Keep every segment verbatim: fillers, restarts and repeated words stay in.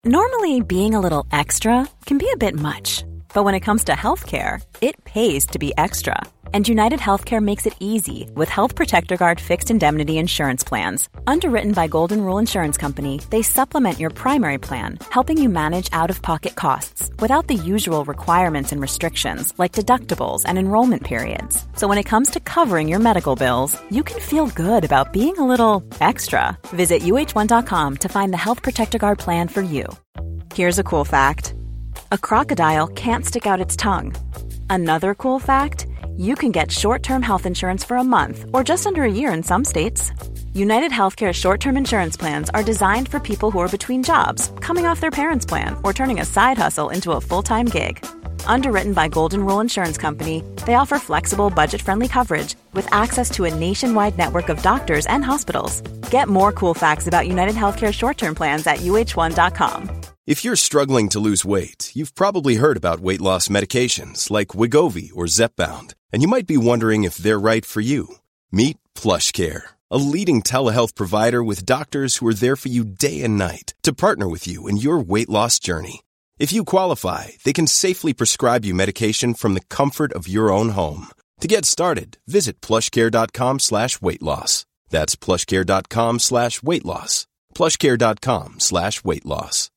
Normally, being a little extra can be a bit much, but when it comes to healthcare, it pays to be extra. And United Healthcare makes it easy with Health Protector Guard fixed indemnity insurance plans. Underwritten by Golden Rule Insurance Company, they supplement your primary plan, helping you manage out-of-pocket costs without the usual requirements and restrictions like deductibles and enrollment periods. So when it comes to covering your medical bills, you can feel good about being a little extra. Visit U H one dot com to find the Health Protector Guard plan for you. Here's a cool fact. A crocodile can't stick out its tongue. Another cool fact, you can get short-term health insurance for a month or just under a year in some states. United Healthcare short-term insurance plans are designed for people who are between jobs, coming off their parents' plan, or turning a side hustle into a full-time gig. Underwritten by Golden Rule Insurance Company, they offer flexible, budget-friendly coverage with access to a nationwide network of doctors and hospitals. Get more cool facts about United Healthcare short-term plans at U H one dot com. If you're struggling to lose weight, you've probably heard about weight loss medications like Wegovy or Zepbound, and you might be wondering if they're right for you. Meet PlushCare, a leading telehealth provider with doctors who are there for you day and night to partner with you in your weight loss journey. If you qualify, they can safely prescribe you medication from the comfort of your own home. To get started, visit plushcare.com slash weight loss. That's plushcare.com slash weight loss. plushcare.com slash weight loss.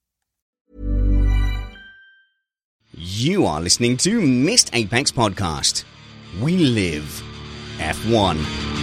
You are listening to Missed Apex Podcast. We live F one.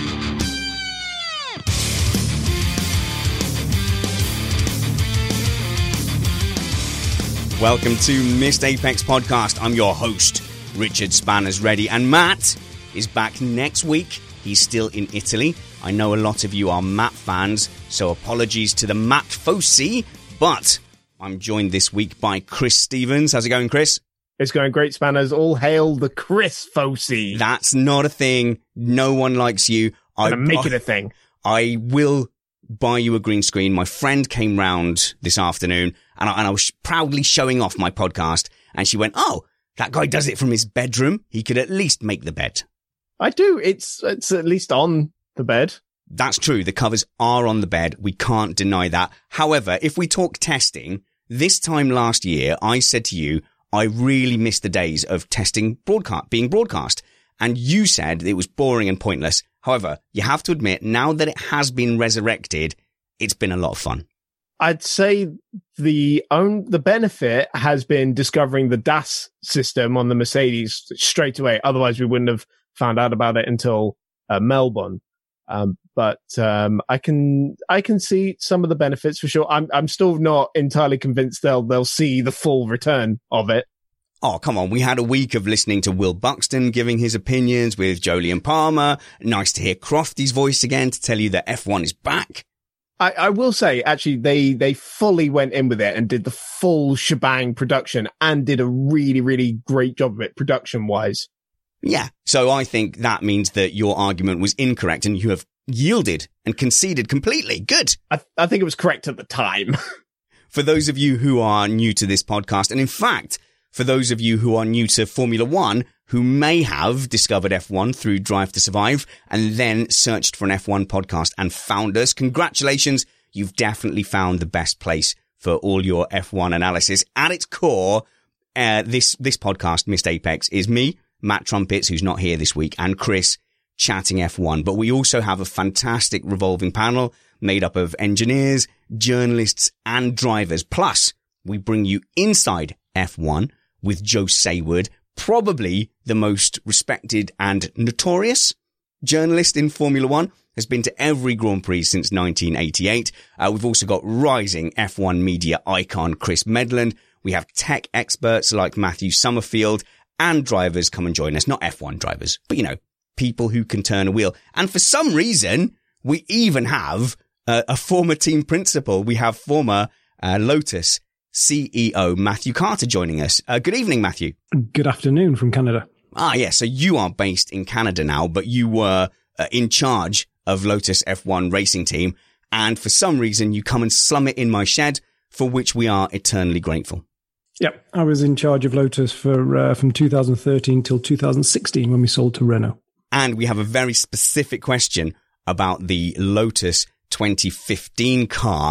Welcome to Missed Apex Podcast. I'm your host, Richard Spanners Ready, and Matt is back next week. He's still in Italy. I know a lot of you are Matt fans, so apologies to the Matt Fosi, but I'm joined this week by Chris Stevens. How's it going, Chris? It's going great, Spanners. All hail the Chris Fosi. That's not a thing. No one likes you. I'm going to make I, it a thing. I will buy you a green screen. My friend came round this afternoon, and I, and I was proudly showing off my podcast, and she went, oh, that guy does it from his bedroom. He could at least make the bed. I do. It's it's at least on the bed. That's true. The covers are on the bed. We can't deny that. However, if we talk testing, this time last year, I said to you, I really missed the days of testing broadcast, being broadcast. And you said it was boring and pointless. However, you have to admit, now that it has been resurrected, it's been a lot of fun. I'd say the own, the benefit has been discovering the D A S system on the Mercedes straight away. Otherwise, we wouldn't have found out about it until uh, Melbourne. Um, but um, I can I can see some of the benefits for sure. I'm I'm still not entirely convinced they'll they'll see the full return of it. Oh, come on. We had a week of listening to Will Buxton giving his opinions with Jolyon Palmer. Nice to hear Crofty's voice again to tell you that F one is back. I, I will say, actually, they, they fully went in with it and did the full shebang production and did a really, really great job of it production-wise. Yeah. So I think that means that your argument was incorrect and you have yielded and conceded completely. Good. I, th- I think it was correct at the time. For those of you who are new to this podcast, and in fact, for those of you who are new to Formula One, who may have discovered F one through Drive to Survive and then searched for an F one podcast and found us, congratulations. You've definitely found the best place for all your F one analysis. At its core, uh, this, this podcast, Missed Apex, is me, Matt Trumpets, who's not here this week, and Chris chatting F one. But we also have a fantastic revolving panel made up of engineers, journalists, and drivers. Plus, we bring you inside F one with Joe Sayward, probably the most respected and notorious journalist in Formula One, has been to every Grand Prix since nineteen eighty-eight. Uh, we've also got rising F one media icon Chris Medland. We have tech experts like Matthew Summerfield, and drivers come and join us. Not F one drivers, but, you know, people who can turn a wheel. And for some reason, we even have uh, a former team principal. We have former uh, Lotus C E O Matthew Carter joining us. Uh, good evening, Matthew. Good afternoon from Canada. Ah, yeah. So you are based in Canada now, but you were uh, in charge of Lotus F one racing team. And for some reason, you come and slum it in my shed, for which we are eternally grateful. Yep. I was in charge of Lotus for uh, from two thousand thirteen till two thousand sixteen when we sold to Renault. And we have a very specific question about the Lotus twenty fifteen car.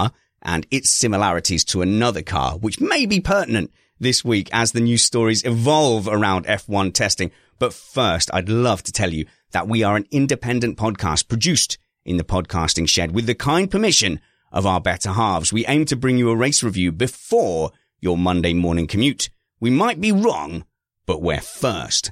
and its similarities to another car, which may be pertinent this week as the news stories evolve around F one testing. But first, I'd love to tell you that we are an independent podcast produced in the podcasting shed with the kind permission of our better halves. We aim to bring you a race review before your Monday morning commute. We might be wrong, but we're first.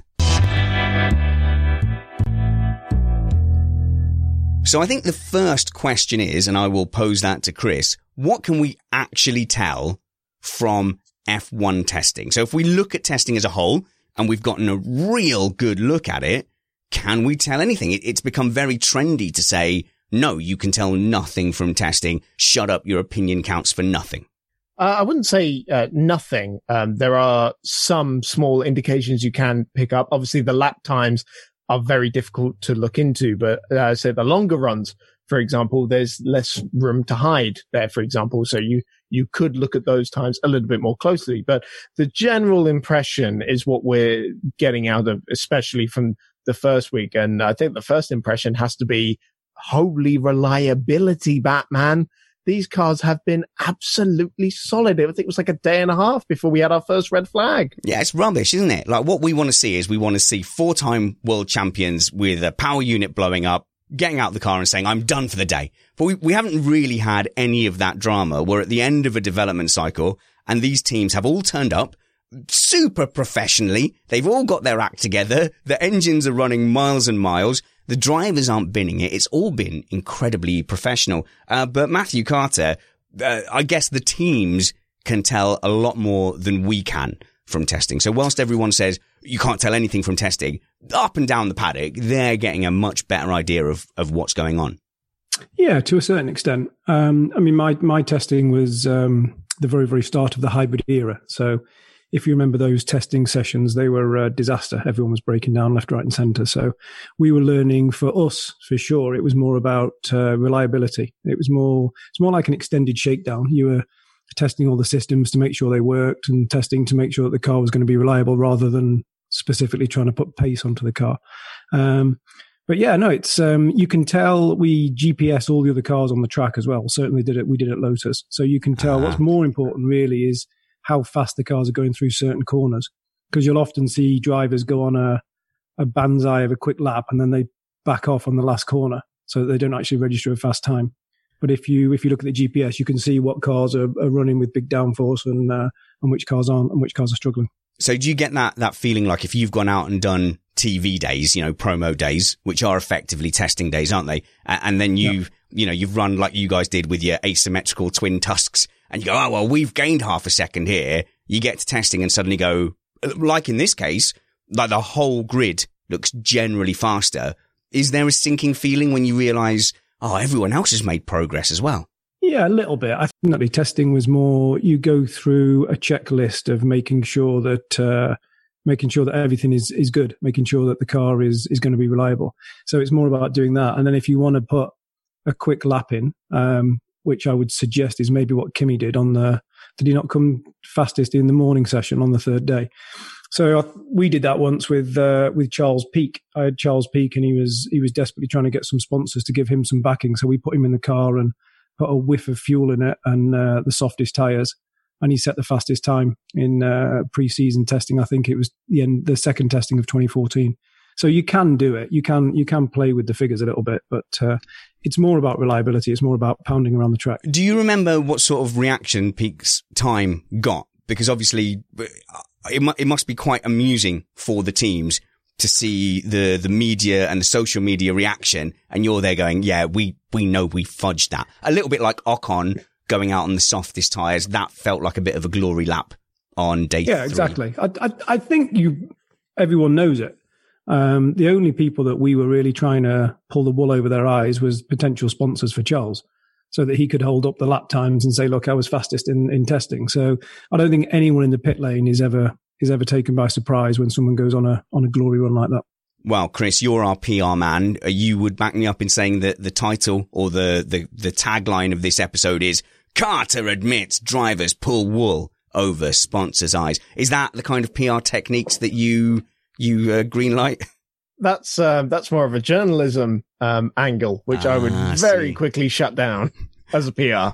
So I think the first question is, and I will pose that to Chris, what can we actually tell from F one testing? So if we look at testing as a whole, and we've gotten a real good look at it, can we tell anything? It's become very trendy to say, no, you can tell nothing from testing. Shut up, your opinion counts for nothing. Uh, I wouldn't say uh, nothing. Um, there are some small indications you can pick up. Obviously, the lap times are very difficult to look into, but uh, say the longer runs, for example, there's less room to hide there, for example. So you, you could look at those times a little bit more closely, but the general impression is what we're getting out of, especially from the first week. And I think the first impression has to be holy reliability, Batman. These cars have been absolutely solid. I think it was like a day and a half before we had our first red flag. Yeah, it's rubbish, isn't it? Like, what we want to see is we want to see four-time world champions with a power unit blowing up, getting out of the car and saying, I'm done for the day. But we, we haven't really had any of that drama. We're at the end of a development cycle, and these teams have all turned up super professionally. They've all got their act together. The engines are running miles and miles. The drivers aren't binning it. It's all been incredibly professional. Uh, but Matthew Carter, uh, I guess the teams can tell a lot more than we can from testing. So whilst everyone says you can't tell anything from testing, up and down the paddock, they're getting a much better idea of, of what's going on. Yeah, to a certain extent. Um, I mean, my, my testing was um, the very, very start of the hybrid era. So if you remember those testing sessions, they were a disaster. Everyone was breaking down left, right and centre. So we were learning, for us, for sure, it was more about uh, reliability. It was more, it's more like an extended shakedown. You were testing all the systems to make sure they worked and testing to make sure that the car was going to be reliable rather than specifically trying to put pace onto the car. Um, but yeah, no, it's, um, you can tell we G P S all the other cars on the track as well. Certainly did it. We did it at Lotus. So you can tell uh-huh. What's more important really is how fast the cars are going through certain corners, because you'll often see drivers go on a, a banzai of a quick lap and then they back off on the last corner so that they don't actually register a fast time. But if you if you look at the G P S, you can see what cars are, are running with big downforce and uh, and which cars aren't and which cars are struggling. So do you get that that feeling like if you've gone out and done T V days, you know, promo days, which are effectively testing days, aren't they? And then you've, yeah. you know, you've run like you guys did with your asymmetrical twin tusks and you go, oh, well, we've gained half a second here. You get to testing and suddenly go, like in this case, like the whole grid looks generally faster. Is there a sinking feeling when you realize, oh, everyone else has made progress as well? Yeah, a little bit. I think that the testing was more, you go through a checklist of making sure that, uh, making sure that everything is, is good, making sure that the car is, is going to be reliable. So it's more about doing that. And then if you want to put a quick lap in, um, which I would suggest is maybe what Kimi did on the, did he not come fastest in the morning session on the third day? So I, we did that once with, uh, with Charles Peake. I had Charles Peake and he was, he was desperately trying to get some sponsors to give him some backing. So we put him in the car and put a whiff of fuel in it and, uh, the softest tires. And he set the fastest time in, uh, pre-season testing. I think it was the end, the second testing of twenty fourteen. So you can do it. You can, you can play with the figures a little bit, but, uh, it's more about reliability. It's more about pounding around the track. Do you remember what sort of reaction Peake's time got? Because obviously it, mu- it must be quite amusing for the teams to see the, the media and the social media reaction. And you're there going, yeah, we, we know we fudged that. A little bit like Ocon going out on the softest tires. That felt like a bit of a glory lap on day yeah, three. Exactly. I, I, I think you, everyone knows it. Um, the only people that we were really trying to pull the wool over their eyes was potential sponsors for Charles, so that he could hold up the lap times and say, look, I was fastest in, in testing. So I don't think anyone in the pit lane is ever, is ever taken by surprise when someone goes on a, on a glory run like that. Well, Chris, you're our P R man. You would back me up in saying that the title or the, the, the tagline of this episode is Carter admits drivers pull wool over sponsors' eyes. Is that the kind of P R techniques that you, you uh, greenlight? That's, uh, that's more of a journalism, um, angle, which ah, I would very see. quickly shut down as a P R.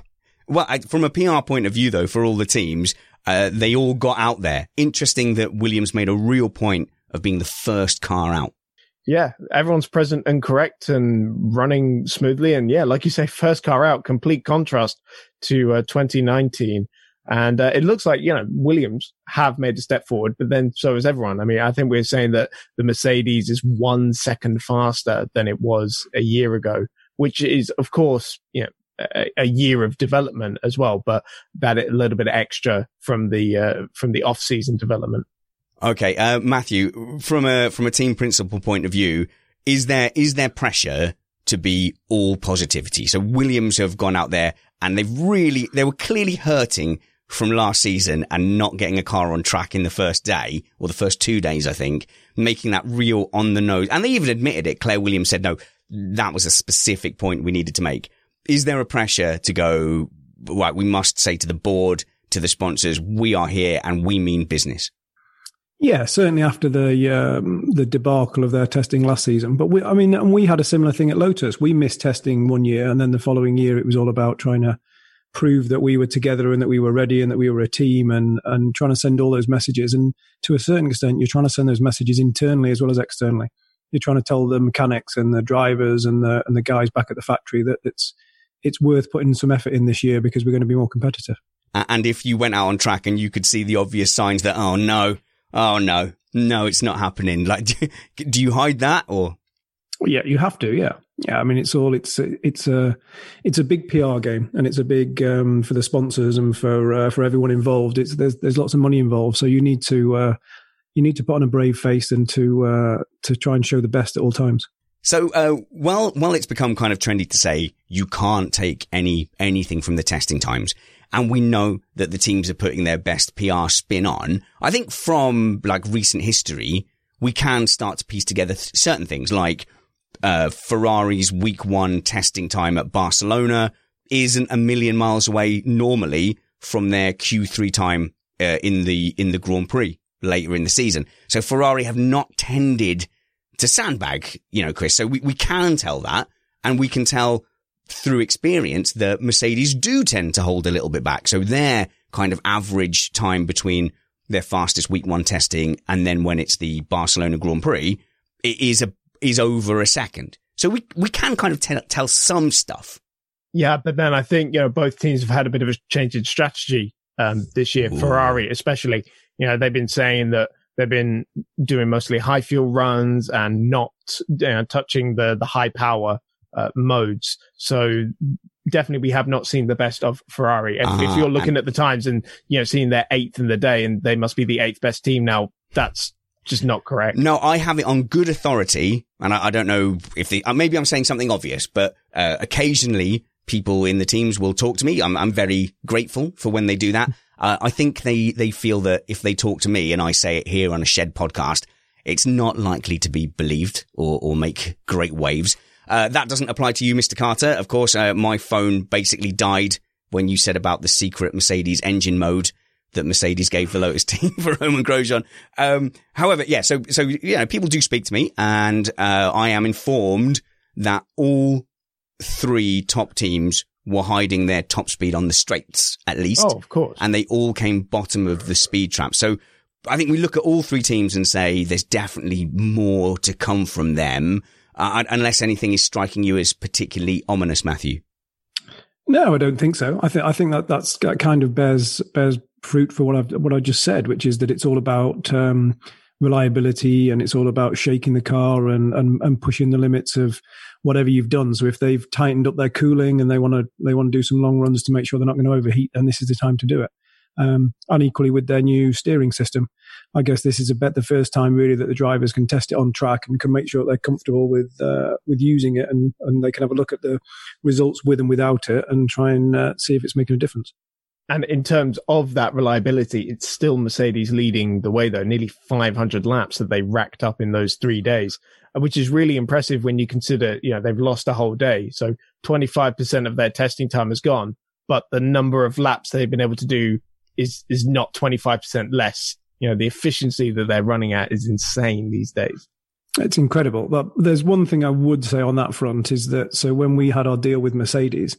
Well, I, from a P R point of view, though, for all the teams, uh, they all got out there. Interesting that Williams made a real point of being the first car out. Yeah, everyone's present and correct and running smoothly. And yeah, like you say, first car out, complete contrast to uh, twenty nineteen. And uh, it looks like, you know, Williams have made a step forward, but then so has everyone. I mean, I think we're saying that the Mercedes is one second faster than it was a year ago, which is, of course, you know, a, a year of development as well, but that a little bit extra from the uh, from the off-season development. Okay, uh, Matthew, from a from a team principal point of view, is there is there pressure to be all positivity? So Williams have gone out there and they've really they were clearly hurting from last season and not getting a car on track in the first day or the first two days, I think, making that real on the nose. And they even admitted it. Claire Williams said, no, that was a specific point we needed to make. Is there a pressure to go, right, we must say to the board, to the sponsors, we are here and we mean business? Yeah, certainly after the um, the debacle of their testing last season. But we, I mean, and we had a similar thing at Lotus. We missed testing one year, and then the following year it was all about trying to prove that we were together and that we were ready and that we were a team, and and trying to send all those messages. And to a certain extent, you're trying to send those messages internally as well as externally. You're trying to tell the mechanics and the drivers and the and the guys back at the factory that it's it's worth putting some effort in this year because we're going to be more competitive. And if you went out on track and you could see the obvious signs that, oh no, oh no, no, it's not happening. Like, do, do you hide that or? Well, yeah, you have to. Yeah. Yeah. I mean, it's all, it's, it's a, it's a big P R game, and it's a big, um, for the sponsors and for, uh, for everyone involved. It's, there's, there's lots of money involved. So you need to, uh, you need to put on a brave face and to, uh, to try and show the best at all times. So, uh, well, well, it's become kind of trendy to say you can't take any, anything from the testing times. And we know that the teams are putting their best P R spin on. I think from like recent history, we can start to piece together th- certain things like, uh, Ferrari's week one testing time at Barcelona isn't a million miles away normally from their Q three time, uh, in the, in the Grand Prix later in the season. So Ferrari have not tended to sandbag, you know, Chris. So we, we can tell that, and we can tell through experience that Mercedes do tend to hold a little bit back. So their kind of average time between their fastest week one testing and then when it's the Barcelona Grand Prix, it is a, is over a second. So we, we can kind of tell, tell some stuff. Yeah. But then I think, you know, both teams have had a bit of a change in strategy, um, this year. Ooh. Ferrari, especially, you know, they've been saying that they've been doing mostly high fuel runs and not, you know, touching the, the high power Uh, modes. So definitely we have not seen the best of Ferrari. If, uh, if you're looking and- at the times and, you know, seeing their eighth in the day and they must be the eighth best team now, that's just not correct. No, I have it on good authority, and I, I don't know if the, uh, maybe I'm saying something obvious, but uh, occasionally people in the teams will talk to me. I'm, I'm very grateful for when they do that. Uh, I think they, they feel that if they talk to me and I say it here on a Shed podcast, it's not likely to be believed or, or make great waves. Uh, that doesn't apply to you, Mister Carter. Of course, uh, my phone basically died when you said about the secret Mercedes engine mode that Mercedes gave the Lotus team for Romain Grosjean. Um, however, yeah, so, so, you know, people do speak to me, and, uh, I am informed that all three top teams were hiding their top speed on the straights, at least. Oh, of course. And they all came bottom of the speed trap. So I think we look at all three teams and say there's definitely more to come from them. Uh, unless anything is striking you as particularly ominous, Matthew. No, I don't think so. I think I think that that's that kind of bears bears fruit for what I've what I just said, which is that it's all about um, reliability, and it's all about shaking the car and, and and pushing the limits of whatever you've done. So if they've tightened up their cooling and they want to they want to do some long runs to make sure they're not going to overheat, then this is the time to do it. Um, and equally with their new steering system, I guess this is about the first time really that the drivers can test it on track and can make sure they're comfortable with uh, with using it, and, and they can have a look at the results with and without it and try and uh, see if it's making a difference. And in terms of that reliability, it's still Mercedes leading the way, though. Nearly five hundred laps that they racked up in those three days, which is really impressive when you consider, you know, they've lost a whole day. So twenty-five percent of their testing time has gone, but the number of laps they've been able to do is is not twenty-five percent less. You know, the efficiency that they're running at is insane these days. It's incredible. But there's one thing I would say on that front is that, so when we had our deal with Mercedes,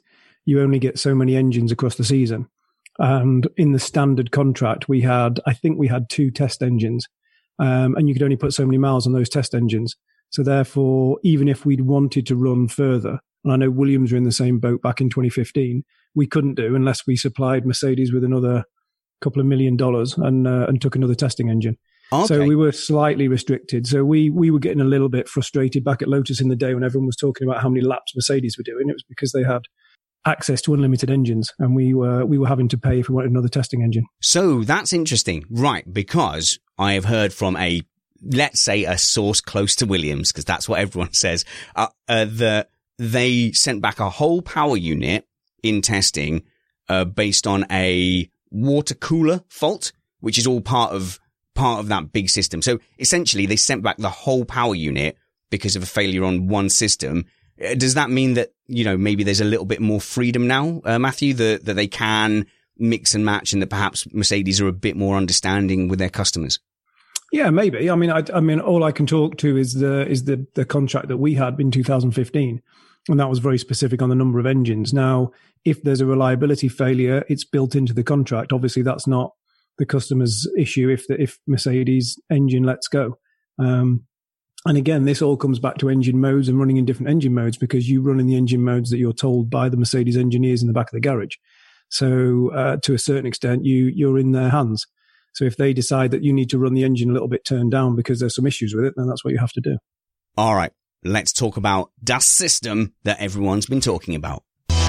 you only get so many engines across the season. And in the standard contract, we had, I think we had two test engines, um, and you could only put so many miles on those test engines. So therefore, even if we'd wanted to run further, and I know Williams were in the same boat back in twenty fifteen, we couldn't do unless we supplied Mercedes with another couple of million dollars and uh, and took another testing engine. Okay. So we were slightly restricted. So we we were getting a little bit frustrated back at Lotus in the day when everyone was talking about how many laps Mercedes were doing. It was because they had access to unlimited engines, and we were we were having to pay if we wanted another testing engine. So that's interesting, right? Because I have heard from a, let's say, a source close to Williams, because that's what everyone says, uh, uh, that they sent back a whole power unit in testing uh, based on a water cooler fault, which is all part of part of that big system. So essentially, they sent back the whole power unit because of a failure on one system. Does that mean that, you know, maybe there's a little bit more freedom now, uh, Matthew, that, that they can mix and match, and that perhaps Mercedes are a bit more understanding with their customers? Yeah, maybe. I mean, I, I mean, all I can talk to is the is the the contract that we had in two thousand fifteen, and that was very specific on the number of engines. Now, if there's a reliability failure, it's built into the contract. Obviously, that's not the customer's issue if the if Mercedes engine lets go. Um, And again, this all comes back to engine modes and running in different engine modes, because you run in the engine modes that you're told by the Mercedes engineers in the back of the garage. So uh, to a certain extent, you, you're in their hands. So if they decide that you need to run the engine a little bit turned down because there's some issues with it, then that's what you have to do. All right, let's talk about that system that everyone's been talking about.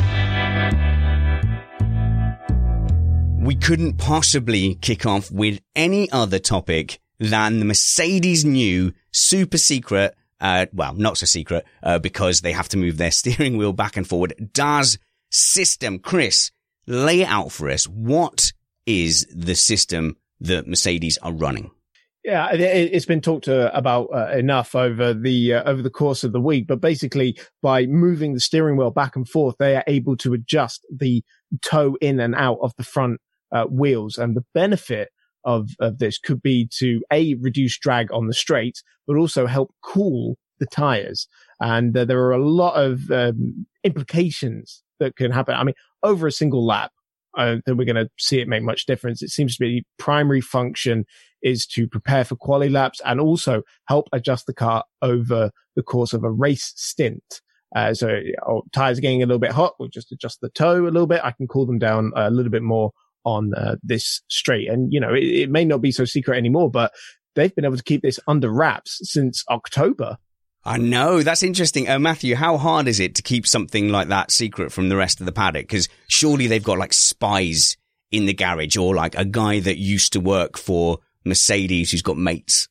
We couldn't possibly kick off with any other topic than the Mercedes new super secret, uh, well, not so secret, uh, because they have to move their steering wheel back and forward, D A S system. Chris, lay it out for us. What is the system that Mercedes are running? Yeah, it, it's been talked uh, about uh, enough over the uh, over the course of the week, but basically by moving the steering wheel back and forth, they are able to adjust the toe in and out of the front uh, wheels. And the benefit of, of this could be to A, reduce drag on the straight, but also help cool the tires. And uh, there are a lot of um, implications that can happen. I mean, over a single lap, uh, that we're going to see it make much difference. It seems to be the primary function is to prepare for quali laps and also help adjust the car over the course of a race stint. Uh, so oh, tires are getting a little bit hot, we'll just adjust the toe a little bit. I can cool them down a little bit more on uh, this straight. And, you know, it, it may not be so secret anymore, but they've been able to keep this under wraps since October. I know. That's interesting. Uh, Matthew, how hard is it to keep something like that secret from the rest of the paddock? Because surely they've got like spies in the garage, or like a guy that used to work for Mercedes who's got mates.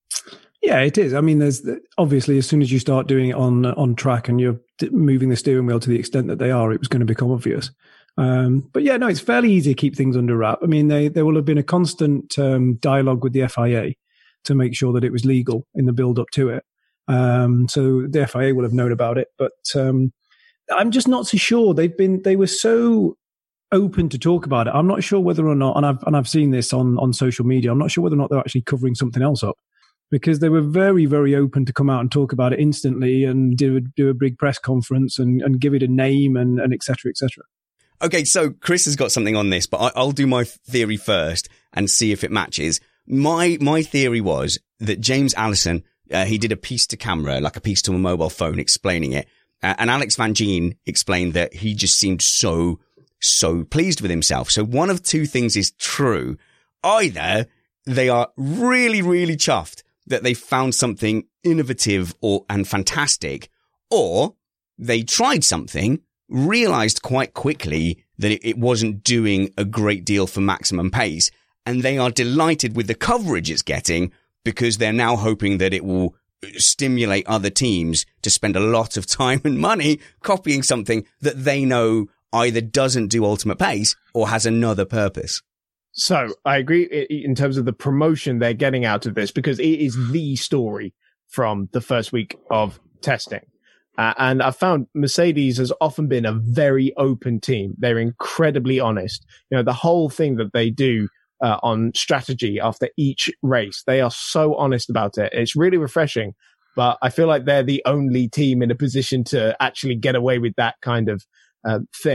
Yeah, it is. I mean, there's obviously, as soon as you start doing it on on track and you're moving the steering wheel to the extent that they are, it was going to become obvious. Um, but yeah, no, it's fairly easy to keep things under wrap. I mean, they, there will have been a constant um, dialogue with the F I A to make sure that it was legal in the build up to it. Um, so the F I A will have known about it, but um, I'm just not so sure. They've been, they were so open to talk about it. I'm not sure whether or not, and I've, and I've seen this on, on social media, I'm not sure whether or not they're actually covering something else up, because they were very, very open to come out and talk about it instantly and do, do a big press conference and, and give it a name and, and et cetera, et cetera. Okay, so Chris has got something on this, but I, I'll do my theory first and see if it matches. My my theory was that James Allison, uh, he did a piece to camera, like a piece to a mobile phone explaining it. Uh, and Alex Van Gien explained that he just seemed so, so pleased with himself. So one of two things is true. Either they are really, really chuffed that they found something innovative or and fantastic, or they tried something, realized quite quickly that it, it wasn't doing a great deal for maximum pace, and they are delighted with the coverage it's getting because they're now hoping that it will stimulate other teams to spend a lot of time and money copying something that they know either doesn't do ultimate pace or has another purpose. So I agree in terms of the promotion they're getting out of this, because it is the story from the first week of testing. Uh, and I've found Mercedes has often been a very open team. They're incredibly honest. You know, the whole thing that they do uh, on strategy after each race, they are so honest about it. It's really refreshing, but I feel like they're the only team in a position to actually get away with that kind of uh, thing.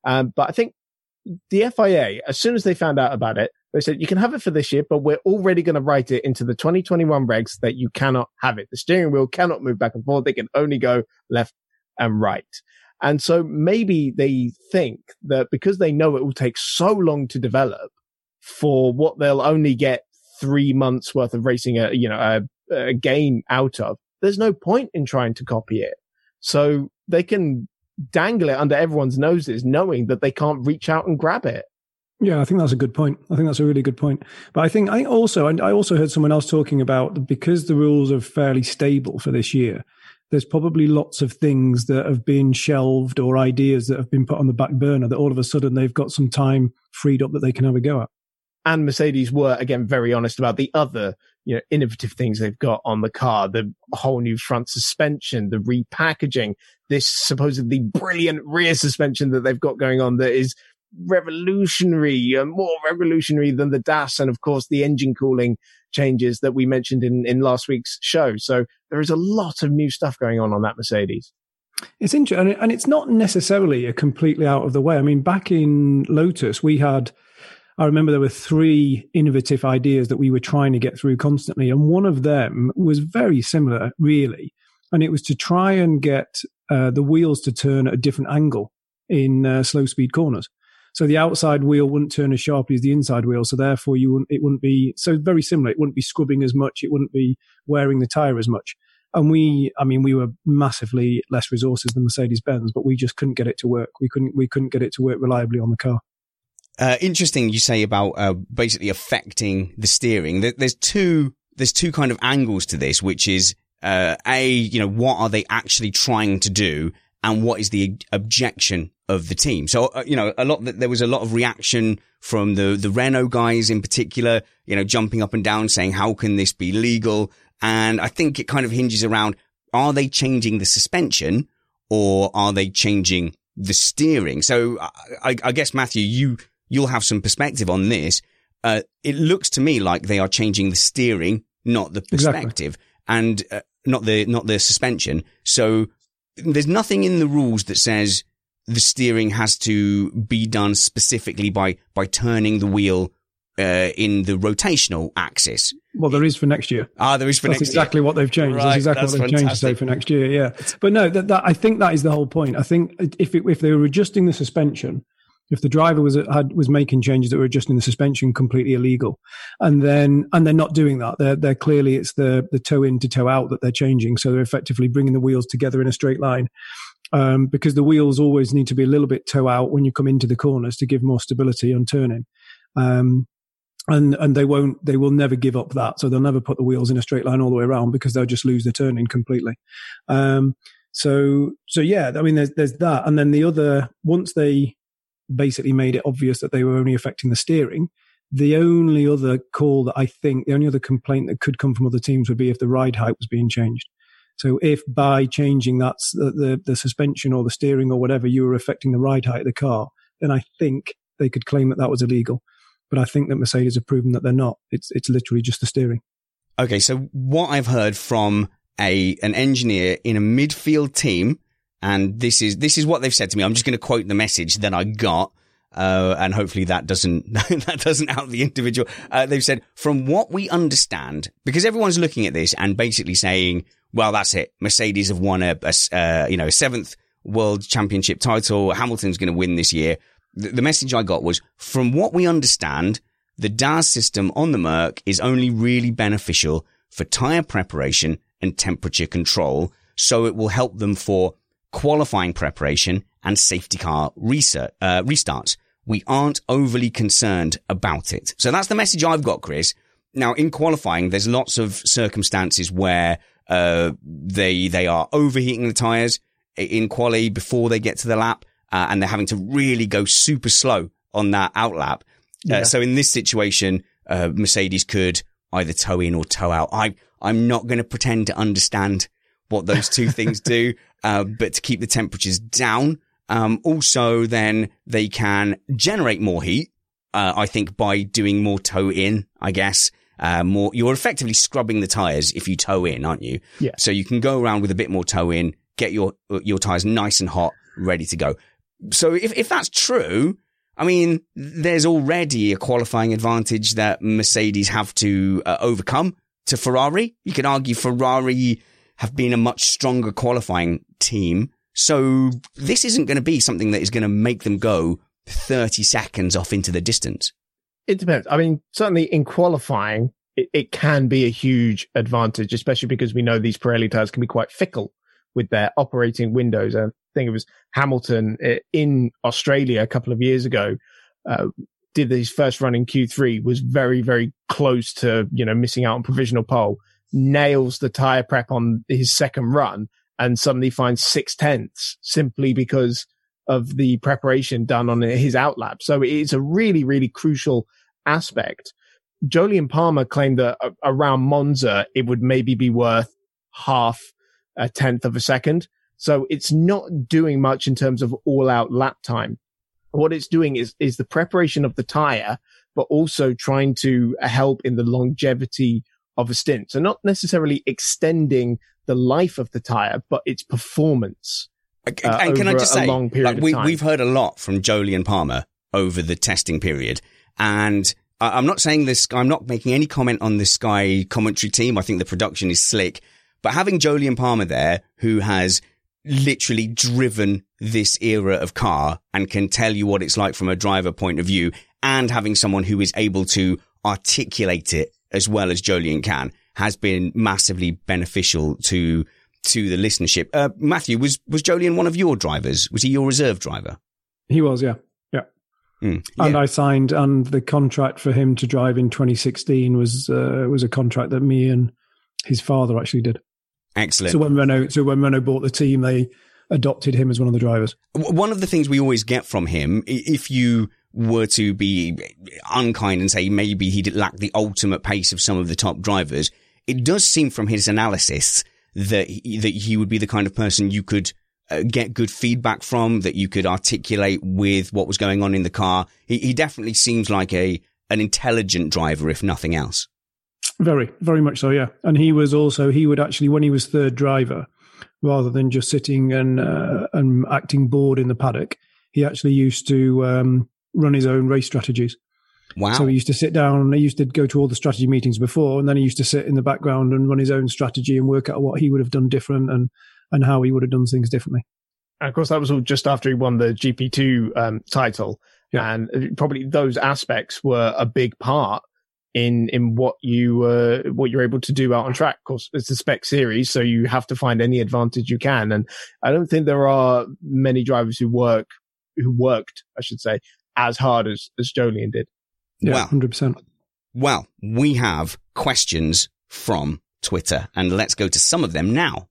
Um, but I think the F I A, as soon as they found out about it, they said, you can have it for this year, but we're already going to write it into the twenty twenty-one regs that you cannot have it. The steering wheel cannot move back and forth. They can only go left and right. And so maybe they think that because they know it will take so long to develop for what they'll only get three months worth of racing, a, you know, a, a game out of, there's no point in trying to copy it. So they can dangle it under everyone's noses, knowing that they can't reach out and grab it. Yeah, I think that's a good point. I think that's a really good point. But I think I think also, and I also heard someone else talking about, because the rules are fairly stable for this year, there's probably lots of things that have been shelved or ideas that have been put on the back burner that all of a sudden they've got some time freed up that they can have a go at. And Mercedes were, again, very honest about the other, you know, innovative things they've got on the car, the whole new front suspension, the repackaging, this supposedly brilliant rear suspension that they've got going on that is revolutionary, uh, more revolutionary than the D A S, and of course the engine cooling changes that we mentioned in, in last week's show. So there is a lot of new stuff going on on that Mercedes. It's interesting, and it's not necessarily a completely out of the way. I mean, back in Lotus, we had, I remember there were three innovative ideas that we were trying to get through constantly, and one of them was very similar, really, and it was to try and get uh, the wheels to turn at a different angle in uh, slow speed corners. So the outside wheel wouldn't turn as sharply as the inside wheel. So therefore, you wouldn't, it wouldn't be, so very similar. It wouldn't be scrubbing as much. It wouldn't be wearing the tire as much. And we, I mean, we were massively less resources than Mercedes-Benz, but we just couldn't get it to work. We couldn't, we couldn't get it to work reliably on the car. Uh, interesting you say about, uh, basically affecting the steering. There's two, there's two kind of angles to this, which is, uh, A, you know, what are they actually trying to do? And what is the objection of the team? So, uh, you know, a lot, there was a lot of reaction from the, the Renault guys in particular, you know, jumping up and down saying, how can this be legal? And I think it kind of hinges around, are they changing the suspension or are they changing the steering? So I, I guess, Matthew, you, you'll have some perspective on this. Uh, it looks to me like they are changing the steering, not the perspective, exactly. and uh, not the, not the suspension. So, there's nothing in the rules that says the steering has to be done specifically by, by turning the wheel, uh, in the rotational axis. Well, there is for next year. Ah, there is for that's next exactly year. what they've changed. Right, that's exactly that's what they've fantastic. changed to say for next year. Yeah. But no, that, that, I think that is the whole point. I think if it, if they were adjusting the suspension, if the driver was had was making changes that were adjusting the suspension, completely illegal, and then and they're not doing that. They're they're clearly it's the the toe in to toe out that they're changing. So they're effectively bringing the wheels together in a straight line, um, because the wheels always need to be a little bit toe out when you come into the corners to give more stability on turning. Um, and and they won't they will never give up that. So they'll never put the wheels in a straight line all the way around because they'll just lose the turning completely. Um, so so yeah, I mean there's there's that, and then the other once they basically made it obvious that they were only affecting the steering. The only other call that I think, the only other complaint that could come from other teams would be if the ride height was being changed. So if by changing that, the, the, the suspension or the steering or whatever, you were affecting the ride height of the car, then I think they could claim that that was illegal. But I think that Mercedes have proven that they're not. It's it's literally just the steering. Okay, so what I've heard from a an engineer in a midfield team, and this is this is what they've said to me. I'm just going to quote the message that I got, uh, and hopefully that doesn't that doesn't out the individual. Uh, they've said, from what we understand, because everyone's looking at this and basically saying, well, that's it. Mercedes have won a, a uh, you know a seventh world championship title. Hamilton's going to win this year. The, the message I got was, from what we understand, the D A S system on the Merc is only really beneficial for tyre preparation and temperature control, so it will help them for qualifying preparation and safety car research, uh, restarts. We aren't overly concerned about it. So that's the message I've got, Chris. Now, in qualifying, there's lots of circumstances where uh they they are overheating the tyres in quali before they get to the lap, uh, and they're having to really go super slow on that outlap. Yeah. Uh, so in this situation, uh Mercedes could either toe in or toe out. I I'm not going to pretend to understand what those two things do, uh, but to keep the temperatures down. Um, also, then they can generate more heat, uh, I think, by doing more toe in, I guess. Uh, more, you're effectively scrubbing the tires if you toe in, aren't you? Yeah. So you can go around with a bit more toe in, get your, your tires nice and hot, ready to go. so if, if that's true, I mean, there's already a qualifying advantage that Mercedes have to uh, overcome to Ferrari. You could argue Ferrari have been a much stronger qualifying team. So this isn't going to be something that is going to make them go thirty seconds off into the distance. It depends. I mean, certainly in qualifying, it, it can be a huge advantage, especially because we know these Pirelli tires can be quite fickle with their operating windows. I think it was Hamilton in Australia a couple of years ago, uh, did his first run in Q three, was very, very close to, you know, missing out on provisional pole, nails the tire prep on his second run and suddenly finds six tenths simply because of the preparation done on his outlap. So it's a really, really crucial aspect. Jolyon Palmer claimed that around Monza, it would maybe be worth half a tenth of a second. So it's not doing much in terms of all out lap time. What it's doing is, is the preparation of the tire, but also trying to help in the longevity of a stint. So not necessarily extending the life of the tire, but its performance. Uh, and can I just say, long period like, we, of time. we've heard a lot from Jolyon Palmer over the testing period. And I, I'm not saying this, I'm not making any comment on the Sky commentary team. I think the production is slick. But having Jolyon Palmer there, who has literally driven this era of car and can tell you what it's like from a driver point of view, and having someone who is able to articulate it as well as Jolyon can, has been massively beneficial to to the listenership. Uh, Matthew, was, was Jolyon one of your drivers? Was he your reserve driver? He was, yeah. Yeah. Mm, and yeah. I signed, and the contract for him to drive in twenty sixteen was uh, was a contract that me and his father actually did. Excellent. So when Renault, so when Renault bought the team, they adopted him as one of the drivers. One of the things we always get from him, if you were to be unkind and say maybe he did lack the ultimate pace of some of the top drivers, it does seem from his analysis that he, that he would be the kind of person you could uh, get good feedback from, that you could articulate with what was going on in the car. He, he definitely seems like a an intelligent driver, if nothing else. Very, very much so, yeah. And he was also, he would actually, when he was third driver, rather than just sitting and uh, and acting bored in the paddock, he actually used to um, run his own race strategies. Wow. So he used to sit down, he used to go to all the strategy meetings before, and then he used to sit in the background and run his own strategy and work out what he would have done different and, and how he would have done things differently. And of course, that was all just after he won the G P two um, title. Yeah. And probably those aspects were a big part in in what you uh, what you're able to do out on track. Of course, it's a spec series, so you have to find any advantage you can. And I don't think there are many drivers who work who worked, I should say, as hard as, as Jolyon did. Yeah, well, one hundred percent. Well, we have questions from Twitter, and let's go to some of them now.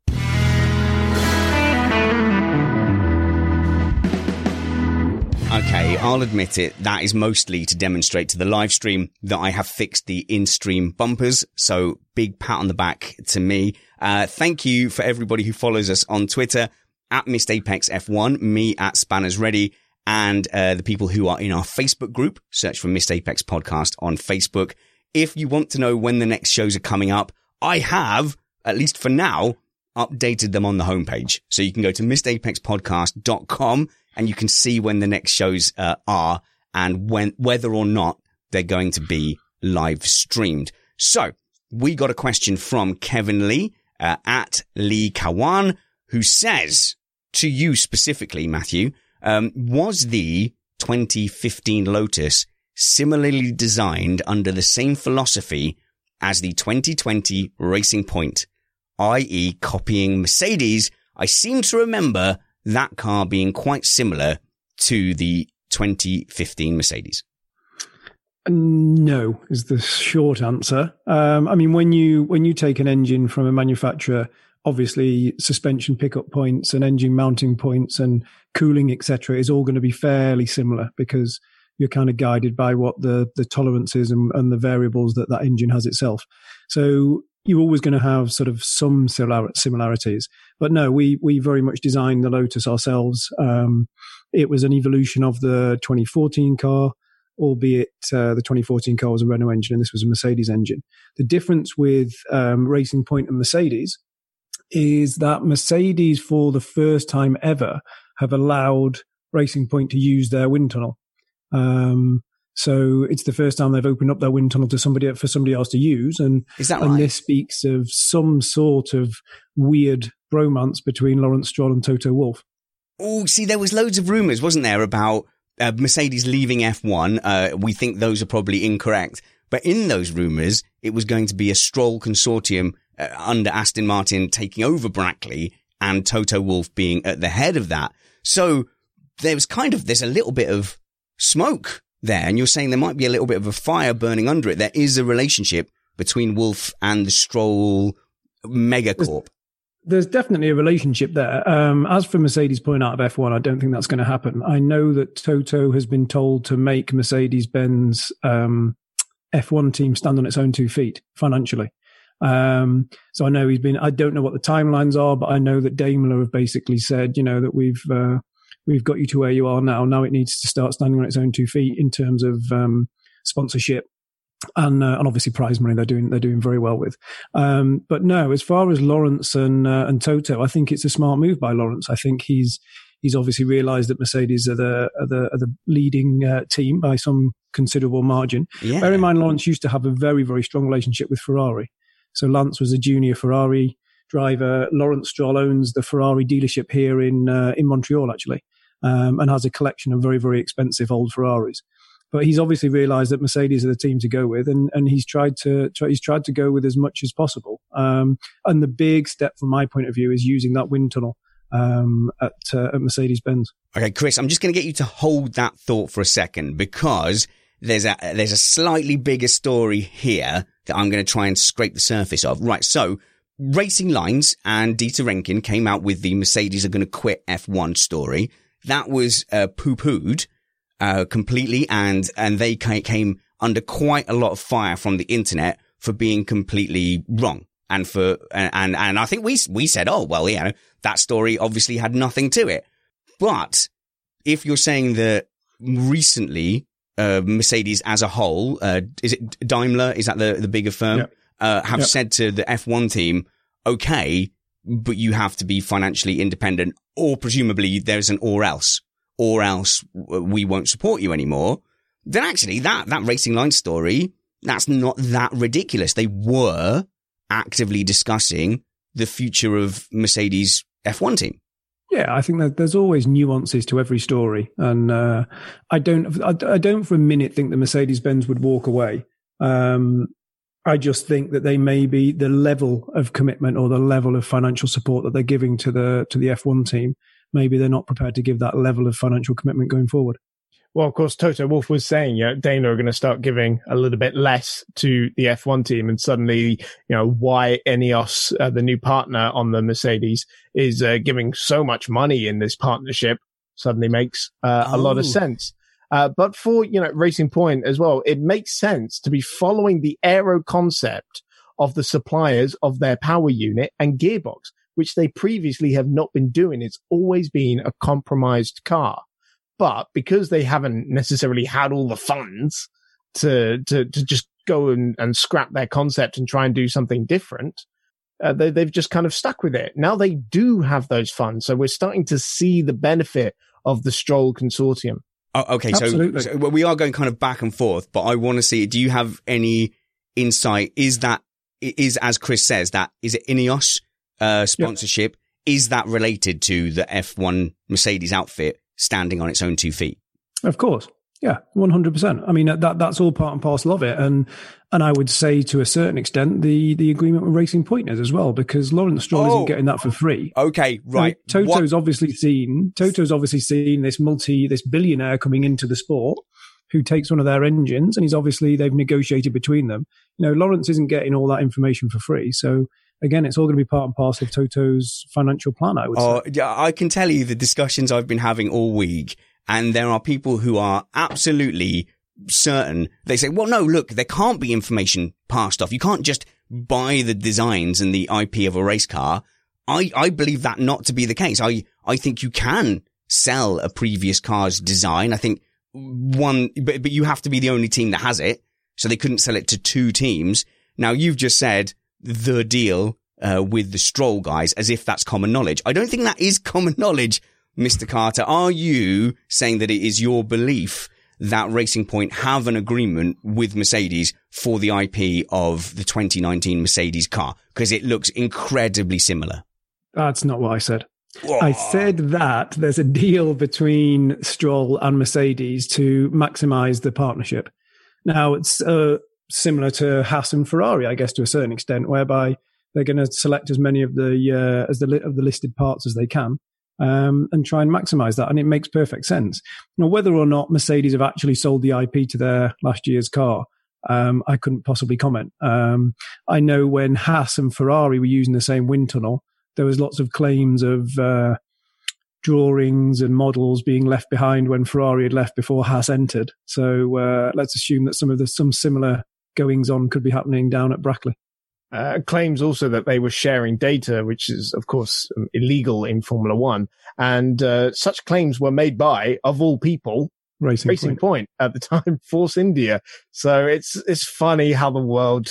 Okay, I'll admit it, that is mostly to demonstrate to the live stream that I have fixed the in-stream bumpers, so big pat on the back to me. Uh, thank you for everybody who follows us on Twitter, at Missed Apex F one, me at Spanners Ready, and uh, the people who are in our Facebook group. Search for Missed Apex Podcast on Facebook. If you want to know when the next shows are coming up, I have, at least for now, updated them on the homepage. So you can go to missed apex podcast dot com and you can see when the next shows uh, are and when whether or not they're going to be live streamed. So we got a question from Kevin Lee uh, at Lee Kawan, who says to you specifically, Matthew, um, was the twenty fifteen Lotus similarly designed under the same philosophy as the twenty twenty Racing Point, that is copying Mercedes? I seem to remember that car being quite similar to the twenty fifteen Mercedes. No, is the short answer. Um, I mean, when you when you take an engine from a manufacturer, obviously suspension pickup points and engine mounting points and cooling, et cetera, is all going to be fairly similar because you're kind of guided by what the the tolerances and, and the variables that that engine has itself. So you're always going to have sort of some similarities. But no, we we very much designed the Lotus ourselves. Um, it was an evolution of the twenty fourteen car, albeit uh, the twenty fourteen car was a Renault engine and this was a Mercedes engine. The difference with um, Racing Point and Mercedes is that Mercedes, for the first time ever, have allowed Racing Point to use their wind tunnel. Um, so it's the first time they've opened up their wind tunnel to somebody for somebody else to use, and is that and right? This speaks of some sort of weird bromance between Lawrence Stroll and Toto Wolff. Oh, see, there was loads of rumours, wasn't there, about uh, Mercedes leaving F one. Uh, we think those are probably incorrect, but in those rumours, it was going to be a Stroll consortium uh, under Aston Martin taking over Brackley, and Toto Wolff being at the head of that. So there was kind of, there's a little bit of smoke there, and you're saying there might be a little bit of a fire burning under it. There is a relationship between Wolff and the Stroll megacorp. There's definitely a relationship there. Um, as for Mercedes pulling out of F one, I don't think that's going to happen. I know that Toto has been told to make Mercedes-Benz um, F one team stand on its own two feet financially. Um, so I know he's been, I don't know what the timelines are, but I know that Daimler have basically said, you know, that we've, uh, we've got you to where you are now. Now it needs to start standing on its own two feet in terms of, um, sponsorship and, uh, and obviously prize money. They're doing, they're doing very well with. Um, but no, as far as Lawrence and, uh, and Toto, I think it's a smart move by Lawrence. I think he's, he's obviously realized that Mercedes are the, are the, are the leading, uh, team by some considerable margin. Yeah. Bear in mind, Lawrence used to have a very, very strong relationship with Ferrari. So Lance was a junior Ferrari driver. Lawrence Stroll owns the Ferrari dealership here in uh, in Montreal, actually, um, and has a collection of very, very expensive old Ferraris. But he's obviously realised that Mercedes are the team to go with, and, and he's tried to try, he's tried to go with as much as possible. Um, and the big step, from my point of view, is using that wind tunnel um, at, uh, at Mercedes-Benz. Okay, Chris, I'm just going to get you to hold that thought for a second, because there's a there's a slightly bigger story here that I'm going to try and scrape the surface of. Right, so Racing Lines and Dieter Renken came out with the Mercedes are going to quit F one story. That was uh, poo-pooed uh, completely, and and they came under quite a lot of fire from the internet for being completely wrong. And for and and I think we we said, oh well, you know, that story obviously had nothing to it. But if you're saying that recently, Uh, Mercedes as a whole, uh, is it Daimler? Is that the, the bigger firm? Yep. Uh, have yep. said to the F one team, okay, but you have to be financially independent, or presumably there's an or else, or else we won't support you anymore. Then actually that, that Racing Line story, that's not that ridiculous. They were actively discussing the future of Mercedes F one team. Yeah, I think that there's always nuances to every story, and uh, I don't, I, I don't for a minute think that Mercedes-Benz would walk away. Um, I just think that they may be the level of commitment or the level of financial support that they're giving to the to the F one team. Maybe they're not prepared to give that level of financial commitment going forward. Well, of course, Toto Wolff was saying, you know, Daimler are going to start giving a little bit less to the F one team, and suddenly, you know, why Ineos, uh, the new partner on the Mercedes, is uh, giving so much money in this partnership suddenly makes uh, oh. a lot of sense. Uh, but for, you know, Racing Point as well, it makes sense to be following the aero concept of the suppliers of their power unit and gearbox, which they previously have not been doing. It's always been a compromised car. But because they haven't necessarily had all the funds to to, to just go and, and scrap their concept and try and do something different, uh, they, they've just kind of stuck with it. Now they do have those funds, so we're starting to see the benefit of the Stroll consortium. Oh, okay, so, so well, we are going kind of back and forth, but I want to see, do you have any insight? Is that, is as Chris says, that, is it Ineos uh, sponsorship? Yep. Is that related to the F one Mercedes outfit standing on its own two feet? Of course. Yeah, one hundred percent. I mean, that that's all part and parcel of it. And and I would say to a certain extent, the, the agreement with Racing Point is as well, because Lawrence Stroll oh, isn't getting that for free. Okay, right. I mean, Toto's what? obviously seen, Toto's obviously seen this multi, this billionaire coming into the sport who takes one of their engines, and he's obviously, they've negotiated between them. You know, Lawrence isn't getting all that information for free. So again, it's all going to be part and parcel of Toto's financial plan, I would oh, say. Yeah, I can tell you the discussions I've been having all week, and there are people who are absolutely certain. They say, well, no, look, there can't be information passed off. You can't just buy the designs and the I P of a race car. I, I believe that not to be the case. I, I think you can sell a previous car's design. I think one, but, but you have to be the only team that has it. So they couldn't sell it to two teams. Now you've just said the deal, uh, with the Stroll guys as if that's common knowledge. I don't think that is common knowledge Mister Carter, are you saying that it is your belief that Racing Point have an agreement with Mercedes for the I P of the twenty nineteen Mercedes car? Because it looks incredibly similar. That's not what I said. Whoa. I said that there's a deal between Stroll and Mercedes to maximize the partnership. Now, it's uh, similar to Haas and Ferrari, I guess, to a certain extent, whereby they're going to select as many of the uh, as the li- of the listed parts as they can um, and try and maximize that. And it makes perfect sense. Now, whether or not Mercedes have actually sold the I P to their last year's car, um, I couldn't possibly comment. Um, I know when Haas and Ferrari were using the same wind tunnel, there was lots of claims of uh, drawings and models being left behind when Ferrari had left before Haas entered. So uh, let's assume that some of the some similar goings on could be happening down at Brackley. Uh, claims also that they were sharing data, which is, of course, um, illegal in Formula One. And uh, such claims were made by, of all people, Racing, Racing Point. Point at the time, Force India. So it's it's funny how the world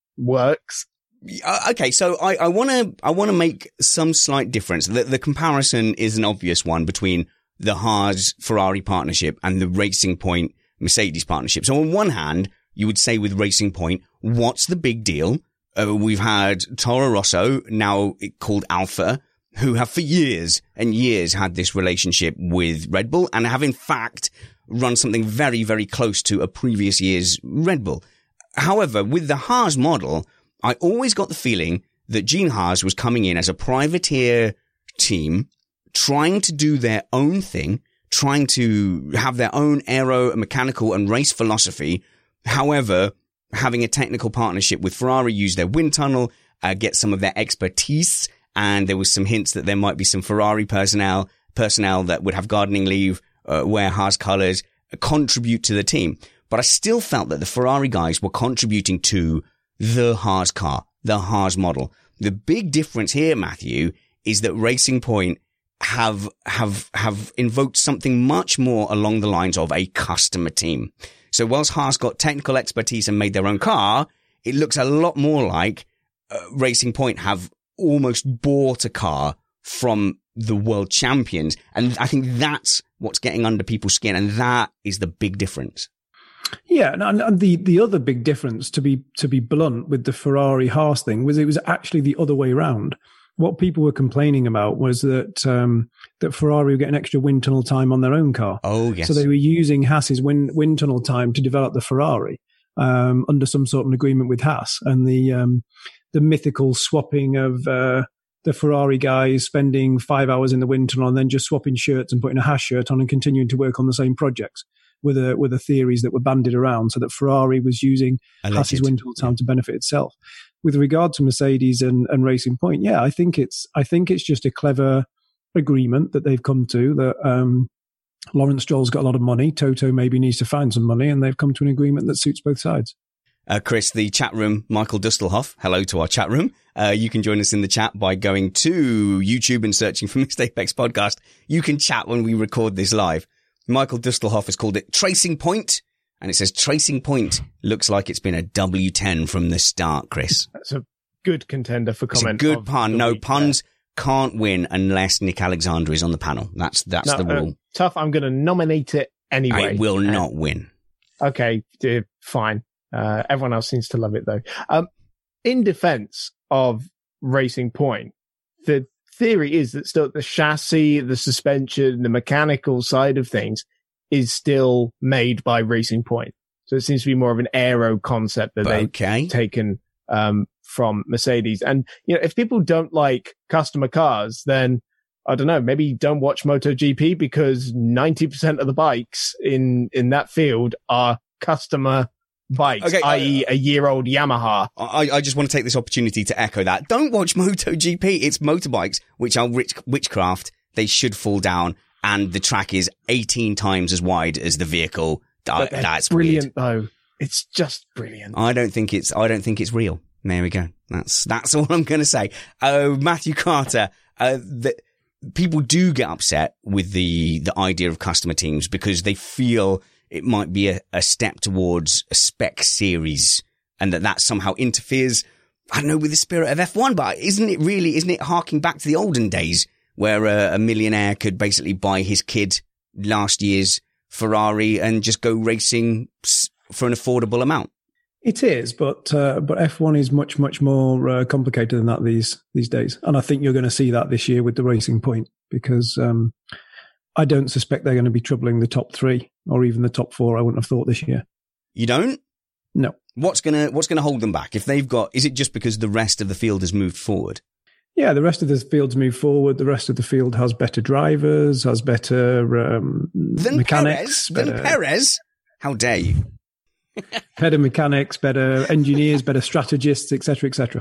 works. Uh, okay, so I, I want to I want to make some slight difference. The, the comparison is an obvious one between the Haas Ferrari partnership and the Racing Point Mercedes partnership. So on one hand, you would say with Racing Point, what's the big deal? Uh, we've had Toro Rosso, now called Alpha, who have for years and years had this relationship with Red Bull and have in fact run something very, very close to a previous year's Red Bull. However, with the Haas model, I always got the feeling that Gene Haas was coming in as a privateer team, trying to do their own thing, trying to have their own aero, mechanical and race philosophy. However, having a technical partnership with Ferrari, use their wind tunnel, uh, get some of their expertise. And there was some hints that there might be some Ferrari personnel, personnel that would have gardening leave, uh, wear Haas colors, uh, contribute to the team. But I still felt that the Ferrari guys were contributing to the Haas car, the Haas model. The big difference here, Matthew, is that Racing Point have, have, have invoked something much more along the lines of a customer team. So whilst Haas got technical expertise and made their own car, it looks a lot more like uh, Racing Point have almost bought a car from the world champions. And I think that's what's getting under people's skin. And that is the big difference. Yeah, and, and the the other big difference, to be to be blunt, with the Ferrari Haas thing was it was actually the other way around. What people were complaining about was that um, that Ferrari were getting extra wind tunnel time on their own car. Oh, yes. So they were using Haas's wind wind tunnel time to develop the Ferrari um, under some sort of an agreement with Haas, and the um, the mythical swapping of uh, the Ferrari guys spending five hours in the wind tunnel and then just swapping shirts and putting a Haas shirt on and continuing to work on the same projects. With the with the theories that were bandied around, so that Ferrari was using Haas's wind tunnel time to benefit itself. With regard to Mercedes and, and Racing Point, yeah, I think it's I think it's just a clever agreement that they've come to. That um, Lawrence Stroll's got a lot of money, Toto maybe needs to find some money, and they've come to an agreement that suits both sides. Uh, Chris, the chat room, Michael Dustelhoff. Hello to our chat room. Uh, you can join us in the chat by going to YouTube and searching for Mixed Apex Podcast. You can chat when we record this live. Michael Dustelhoff has called it Tracing Point, and it says Tracing Point looks like it's been a W ten from the start, Chris. That's a good contender for comment. It's a good pun. No, week, puns yeah. can't win unless Nick Alexander is on the panel. That's that's no, the rule. Uh, tough. I'm going to nominate it anyway. I will and, not win. Okay, uh, fine. Uh, everyone else seems to love it, though. Um, in defense of Racing Point, the theory is that still the chassis, the suspension, the mechanical side of things is still made by Racing Point. So it seems to be more of an aero concept that okay. they've taken um, from Mercedes. And, you know, if people don't like customer cars, then I don't know, maybe don't watch MotoGP, because ninety percent of the bikes in, in that field are customer bikes, okay, that is uh, a year-old Yamaha. I, I just want to take this opportunity to echo that. Don't watch MotoGP. It's motorbikes, which are rich, witchcraft. They should fall down, and the track is eighteen times as wide as the vehicle. That, that's brilliant, weird. though. It's just brilliant. I don't think it's. I don't think it's real. There we go. That's that's all I'm going to say. Oh, uh, Matthew Carter. Uh, the, people do get upset with the the idea of customer teams because they feel it might be a, a step towards a spec series, and that that somehow interferes, I don't know, with the spirit of F one. But isn't it really, isn't it harking back to the olden days where a, a millionaire could basically buy his kid last year's Ferrari and just go racing for an affordable amount. It is, but uh, but F one is much, much more uh, complicated than that these these days. And I think you're going to see that this year with the Racing Point, because um, I don't suspect they're going to be troubling the top three or even the top four. I wouldn't have thought this year. You don't? No. What's gonna What's gonna hold them back? If they've got, is it just because the rest of the field has moved forward? Yeah, the rest of the field's moved forward. The rest of the field has better drivers, has better um, than mechanics. Perez? Than Perez? How dare you? Better mechanics, better engineers, better strategists, et cetera, et cetera.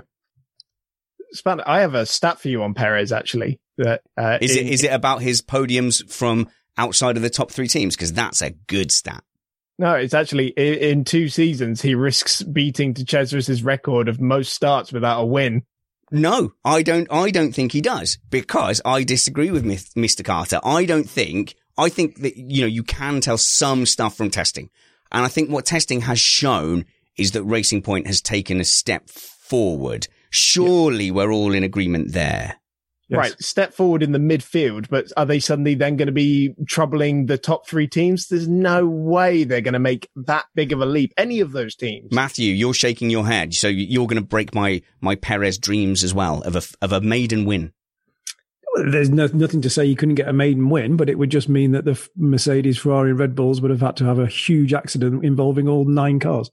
Span, I have a stat for you on Perez, actually. That uh, is in, it is it about his podiums from outside of the top three teams? Because that's a good stat. No, it's actually in, in two seasons he risks beating de Cesaris's record of most starts without a win. No, I don't. I don't think he does, because I disagree with Mister Carter. I don't think. I think that, you know, you can tell some stuff from testing. And I think what testing has shown is that Racing Point has taken a step forward. Surely yeah. we're all in agreement there. Yes. Right, step forward in the midfield, but are they suddenly then going to be troubling the top three teams? There's no way they're going to make that big of a leap, any of those teams. Matthew, you're shaking your head, so you're going to break my, my Perez dreams as well, of a, of a maiden win. There's no, nothing to say you couldn't get a maiden win, but it would just mean that the Mercedes, Ferrari, and Red Bulls would have had to have a huge accident involving all nine cars.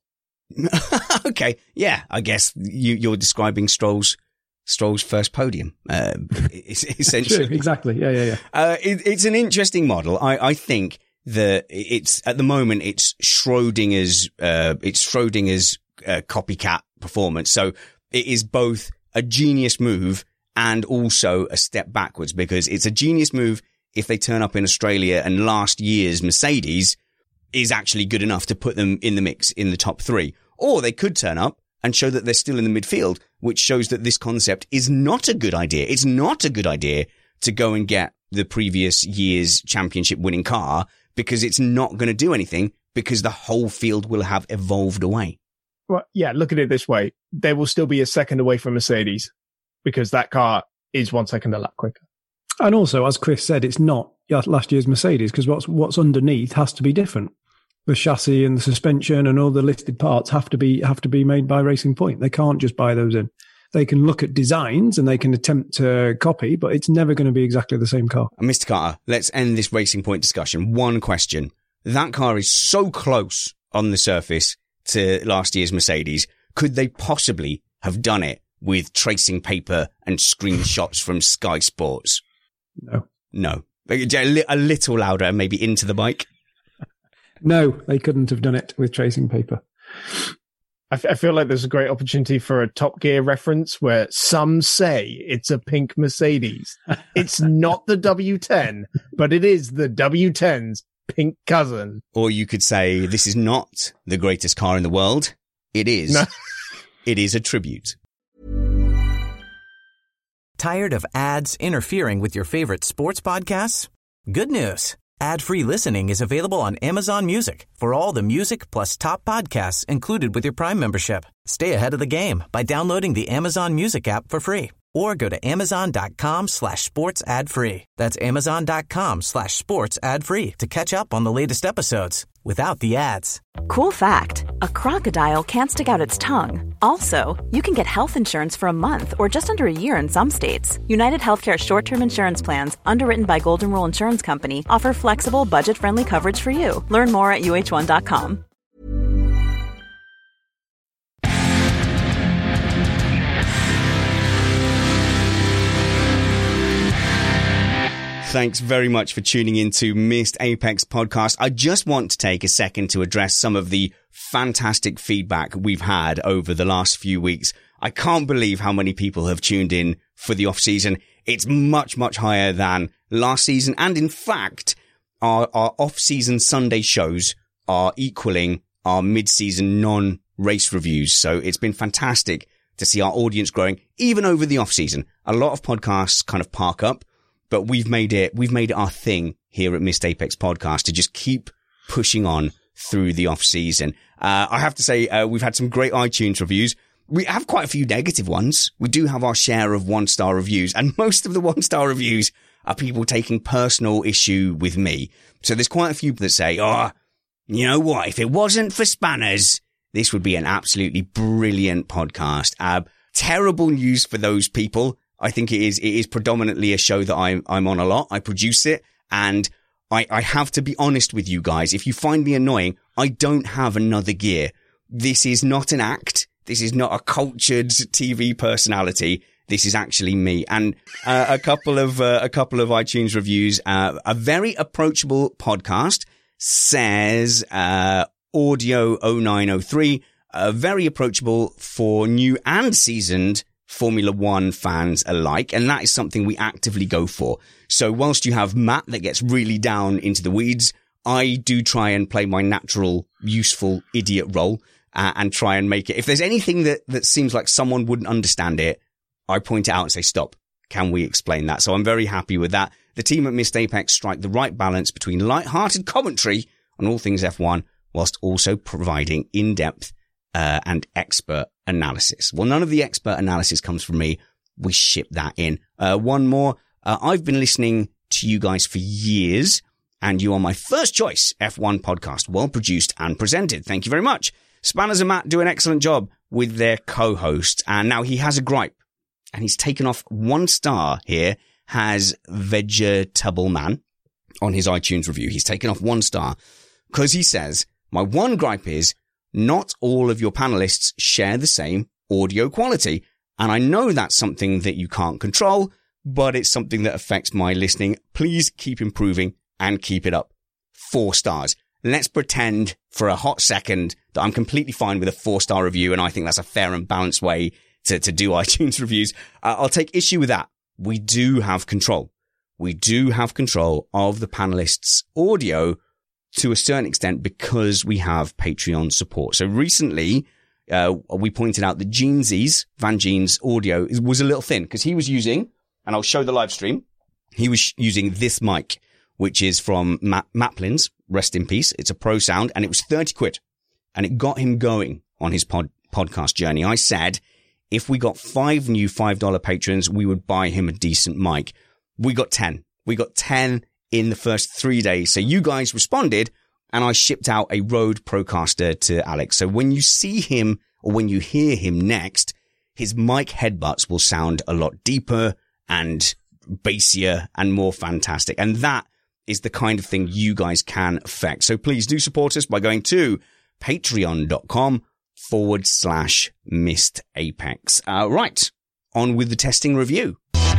Okay, yeah, I guess you, you're describing Stroll's Stroll's first podium. Uh, essentially, True, exactly. Yeah, yeah, yeah. Uh, it, it's an interesting model. I, I think that it's at the moment it's Schrodinger's uh, it's Schrodinger's uh, copycat performance. So it is both a genius move and also a step backwards, because it's a genius move if they turn up in Australia and last year's Mercedes is actually good enough to put them in the mix in the top three. Or they could turn up and show that they're still in the midfield, which shows that this concept is not a good idea. It's not a good idea to go and get the previous year's championship winning car, because it's not going to do anything, because the whole field will have evolved away. Well, yeah, look at it this way. They will still be a second away from Mercedes, because that car is one second a lap quicker. And also, as Chris said, it's not last year's Mercedes, because what's what's underneath has to be different. The chassis and the suspension and all the listed parts have to be have to be made by Racing Point. They can't just buy those in. They can look at designs and they can attempt to copy, but it's never going to be exactly the same car. Mister Carter, let's end this Racing Point discussion. One question. That car is so close on the surface to last year's Mercedes. Could they possibly have done it with tracing paper and screenshots from Sky Sports? No. No. A little louder and maybe into the bike. No, they couldn't have done it with tracing paper. I, f- I feel like there's a great opportunity for a Top Gear reference where some say it's a pink Mercedes. It's not the W ten, but it is the W ten's pink cousin. Or you could say this is not the greatest car in the world. It is. No. It is a tribute. Tired of ads interfering with your favorite sports podcasts? Good news. Ad-free listening is available on Amazon Music for all the music plus top podcasts included with your Prime membership. Stay ahead of the game by downloading the Amazon Music app for free, or go to amazon.com slash sports ad free. That's amazon.com slash sports ad free to catch up on the latest episodes without the ads. Cool fact, a crocodile can't stick out its tongue. Also, you can get health insurance for a month or just under a year in some states. United Healthcare short-term insurance plans, underwritten by Golden Rule Insurance Company, offer flexible, budget-friendly coverage for you. Learn more at U H one dot com. Thanks very much for tuning in to Missed Apex Podcast. I just want to take a second to address some of the fantastic feedback we've had over the last few weeks. I can't believe how many people have tuned in for the off season. It's much, much higher than last season. And in fact, our, our off season Sunday shows are equaling our mid-season non-race reviews. So it's been fantastic to see our audience growing even over the off season. A lot of podcasts kind of park up. But we've made it, we've made it our thing here at Missed Apex Podcast to just keep pushing on through the off season. Uh, I have to say, uh, we've had some great iTunes reviews. We have quite a few negative ones. We do have our share of one star reviews, and most of the one star reviews are people taking personal issue with me. So there's quite a few that say, oh, you know what? If it wasn't for Spanners, this would be an absolutely brilliant podcast. Uh, terrible news for those people. I think it is, it is predominantly a show that I'm, I'm on a lot. I produce it, and I, I have to be honest with you guys. If you find me annoying, I don't have another gear. This is not an act. This is not a cultured T V personality. This is actually me. And uh, a couple of uh, a couple of iTunes reviews. Uh, a very approachable podcast says uh, Audio oh nine oh three. Uh, very approachable for new and seasoned Formula One fans alike. And that is something we actively go for. So whilst you have Matt that gets really down into the weeds, I do try and play my natural, useful idiot role. Uh, and try and make it. If there's anything that, that seems like someone wouldn't understand it, I point it out and say, stop. Can we explain that? So I'm very happy with that. The team at Missed Apex strike the right balance between light-hearted commentary on all things F one, whilst also providing in-depth uh, and expert analysis. Well, none of the expert analysis comes from me. We ship that in. Uh, one more. Uh, I've been listening to you guys for years, and you are my first choice F one podcast, well produced and presented. Thank you very much. Spanners and Matt do an excellent job with their co-host. And now he has a gripe, and he's taken off one star here, has Vegetable Man on his iTunes review. He's taken off one star because he says, my one gripe is not all of your panelists share the same audio quality. And I know that's something that you can't control, but it's something that affects my listening. Please keep improving and keep it up. Four stars. Let's pretend for a hot second that I'm completely fine with a four-star review, and I think that's a fair and balanced way to, to do iTunes reviews. Uh, I'll take issue with that. We do have control. We do have control of the panelists' audio to a certain extent because we have Patreon support. So recently, uh, we pointed out that Jeansy's, Van Jean's audio was a little thin because he was using, and I'll show the live stream, he was using this mic, which is from Ma- Maplin's, rest in peace. It's a Pro Sound, and it was thirty quid, and it got him going on his pod- podcast journey. I said, if we got five new five dollar patrons, we would buy him a decent mic. We got ten. We got ten in the first three days. So you guys responded, and I shipped out a Rode Procaster to Alex. So when you see him, or when you hear him next, his mic headbutts will sound a lot deeper and bassier and more fantastic. And that is the kind of thing you guys can affect. So please do support us by going to patreon.com forward slash Missed Apex. Uh, right. On with the testing review.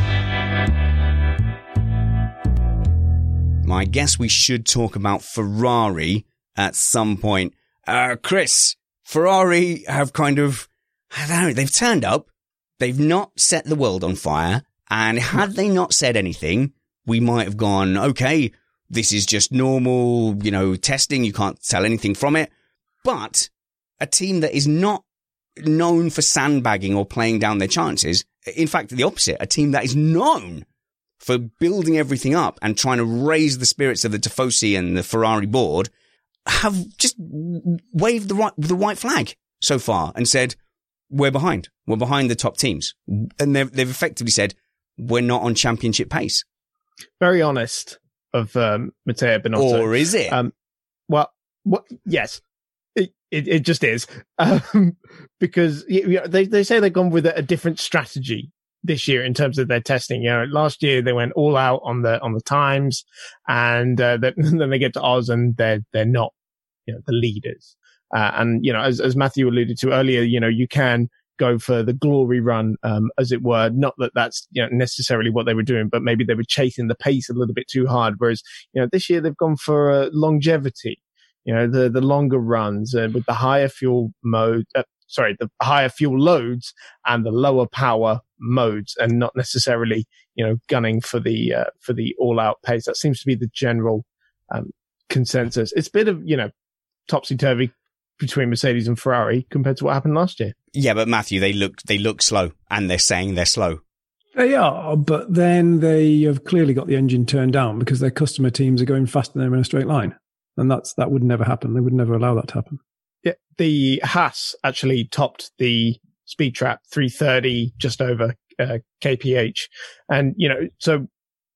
I guess we should talk about Ferrari at some point. Uh, Chris, Ferrari have kind of, I don't know, they've turned up. They've not set the world on fire. And had they not said anything, we might have gone, okay, this is just normal, you know, testing. You can't tell anything from it. But a team that is not known for sandbagging or playing down their chances. In fact, the opposite, a team that is known for building everything up and trying to raise the spirits of the Tifosi and the Ferrari board, have just waved the right, the white flag so far and said, we're behind. We're behind the top teams. And they've, they've effectively said, we're not on championship pace. Very honest of um, Matteo Binotto. Or is it? Um, well, what, yes, it, it, it just is. Um, because you know, they, they say they've gone with a, a different strategy this year in terms of their testing. You know, last year they went all out on the on the times, and uh, that, then they get to Oz and they're they're not, you know, the leaders. Uh, and you know, as as Matthew alluded to earlier, you know, you can go for the glory run, um, as it were. Not that that's, you know, necessarily what they were doing, but maybe they were chasing the pace a little bit too hard. Whereas, you know, this year they've gone for uh, longevity. You know, the the longer runs uh, with the higher fuel mode. Uh, sorry, the higher fuel loads and the lower power modes, and not necessarily, you know, gunning for the uh, for the all out pace. That seems to be the general um, consensus. It's a bit of, you know, topsy turvy between Mercedes and Ferrari compared to what happened last year. Yeah, but Matthew, they look they look slow, and they're saying they're slow. They are, but then they have clearly got the engine turned down because their customer teams are going faster than them in a straight line, and that's that would never happen. They would never allow that to happen. Yeah, the Haas actually topped the speed trap three thirty, just over uh, K P H, and you know, so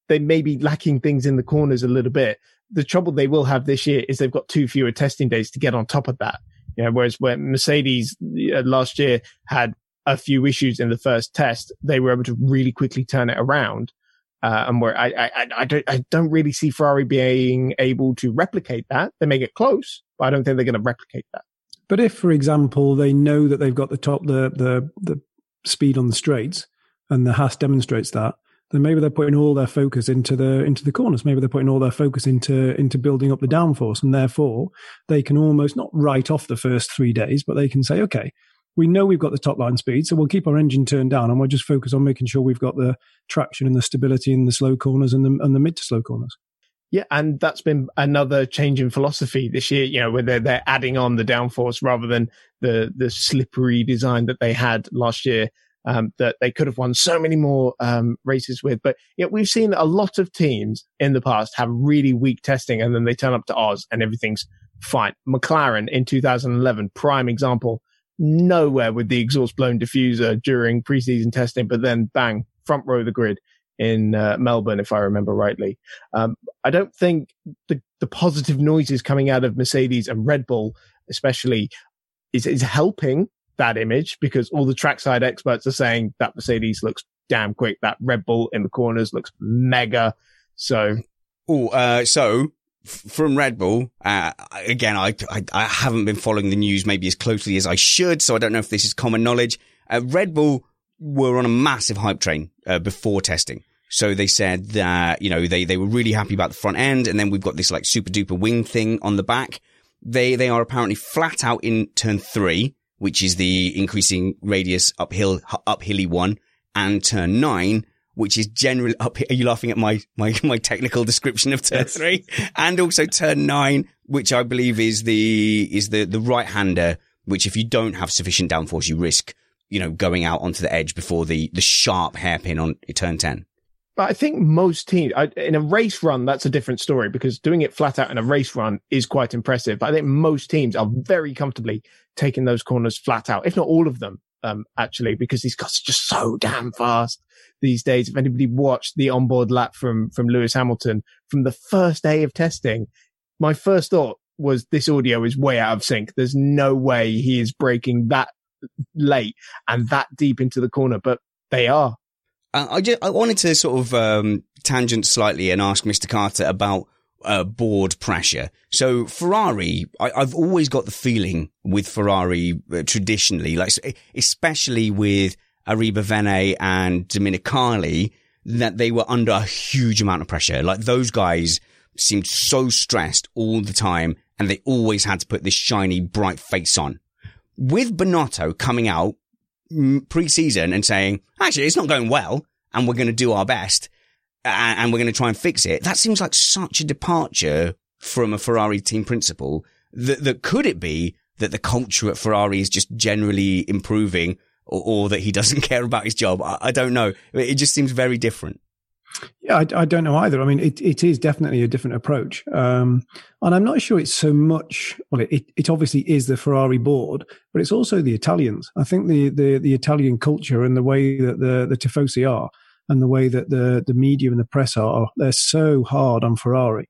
they may be lacking things in the corners a little bit. The trouble they will have this year is they've got two fewer testing days to get on top of that. You know, whereas when Mercedes uh, last year had a few issues in the first test, they were able to really quickly turn it around. Uh, and where I, I, I don't, I don't really see Ferrari being able to replicate that. They may get close, but I don't think they're going to replicate that. But if, for example, they know that they've got the top, the, the, the speed on the straights, and the Haas demonstrates that, then maybe they're putting all their focus into the into the corners. Maybe they're putting all their focus into into building up the downforce, and therefore they can almost not write off the first three days, but they can say, okay, we know we've got the top line speed, so we'll keep our engine turned down, and we'll just focus on making sure we've got the traction and the stability in the slow corners and the and the mid to slow corners. Yeah, and that's been another change in philosophy this year, you know, where they're, they're adding on the downforce rather than the, the slippery design that they had last year, um, that they could have won so many more, um, races with. But yeah, we've seen a lot of teams in the past have really weak testing and then they turn up to Oz and everything's fine. McLaren in two thousand eleven, prime example, nowhere with the exhaust blown diffuser during preseason testing, but then bang, front row of the grid in uh, Melbourne, if I remember rightly. Um, I don't think the, the positive noises coming out of Mercedes and Red Bull, especially, is, is helping that image, because all the trackside experts are saying that Mercedes looks damn quick. That Red Bull in the corners looks mega. So, oh, uh, so f- from Red Bull, uh, again, I, I I haven't been following the news maybe as closely as I should, so I don't know if this is common knowledge. Uh, Red Bull were on a massive hype train uh, before testing. So they said that, you know, they, they were really happy about the front end. And then we've got this like super duper wing thing on the back. They, they are apparently flat out in turn three, which is the increasing radius uphill, uphilly one, and turn nine, which is generally up. Are you laughing at my, my, my technical description of turn yes. three? And also turn nine, which I believe is the, is the, the right hander, which if you don't have sufficient downforce, you risk, you know, going out onto the edge before the, the sharp hairpin on turn ten. But I think most teams, I, in a race run, that's a different story, because doing it flat out in a race run is quite impressive. But I think most teams are very comfortably taking those corners flat out, if not all of them, um, actually, because these cars are just so damn fast these days. If anybody watched the onboard lap from, from Lewis Hamilton from the first day of testing, my first thought was this audio is way out of sync. There's no way he is braking that late and that deep into the corner, but they are. Uh, I just, I wanted to sort of, um, tangent slightly and ask Mister Carter about, uh, board pressure. So Ferrari, I, I've always got the feeling with Ferrari uh, traditionally, like, especially with Arribavene and Dominicali, that they were under a huge amount of pressure. Like those guys seemed so stressed all the time and they always had to put this shiny, bright face on. With Binotto coming out pre-season and saying, actually, it's not going well and we're going to do our best and, and we're going to try and fix it. That seems like such a departure from a Ferrari team principle that, that could it be that the culture at Ferrari is just generally improving or, or that he doesn't care about his job? I, I don't know. It just seems very different. Yeah, I, I don't know either. I mean, it, it is definitely a different approach. Um, and I'm not sure it's so much, well, it, it obviously is the Ferrari board, but it's also the Italians. I think the, the, the Italian culture and the way that the, the Tifosi are and the way that the, the media and the press are, they're so hard on Ferrari.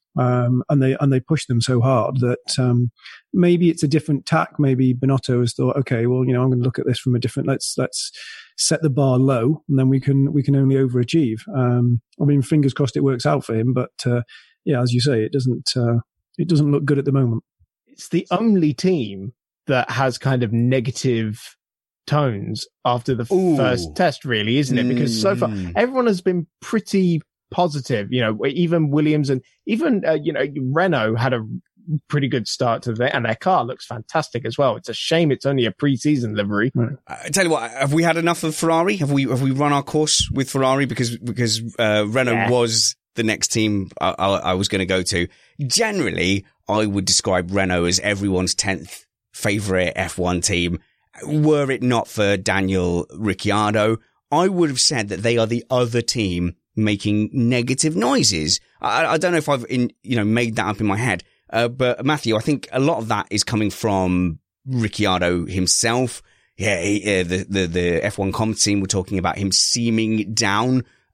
Um, and they, and they push them so hard that, um, maybe it's a different tack. Maybe Binotto has thought, okay, well, you know, I'm going to look at this from a different, let's, let's set the bar low and then we can, we can only overachieve. Um, I mean, fingers crossed it works out for him, but, uh, yeah, as you say, it doesn't, uh, it doesn't look good at the moment. It's the only team that has kind of negative tones after the Ooh. first test, really, isn't it? Because so far, everyone has been pretty positive, you know, even Williams and even, uh, you know, Renault had a pretty good start to it and their car looks fantastic as well. It's a shame it's only a pre-season livery. Right. I tell you what, have we had enough of Ferrari? Have we, have we run our course with Ferrari? Because, because, uh, Renault yeah. was the next team I, I, I was going to go to. Generally, I would describe Renault as everyone's tenth favorite F one team. Were it not for Daniel Ricciardo, I would have said that they are the other team making negative noises. I, I don't know if I've in, you know, made that up in my head. Uh, but Matthew, I think a lot of that is coming from Ricciardo himself. Yeah, he, uh, the, the, the F one comms team were talking about him seeming down,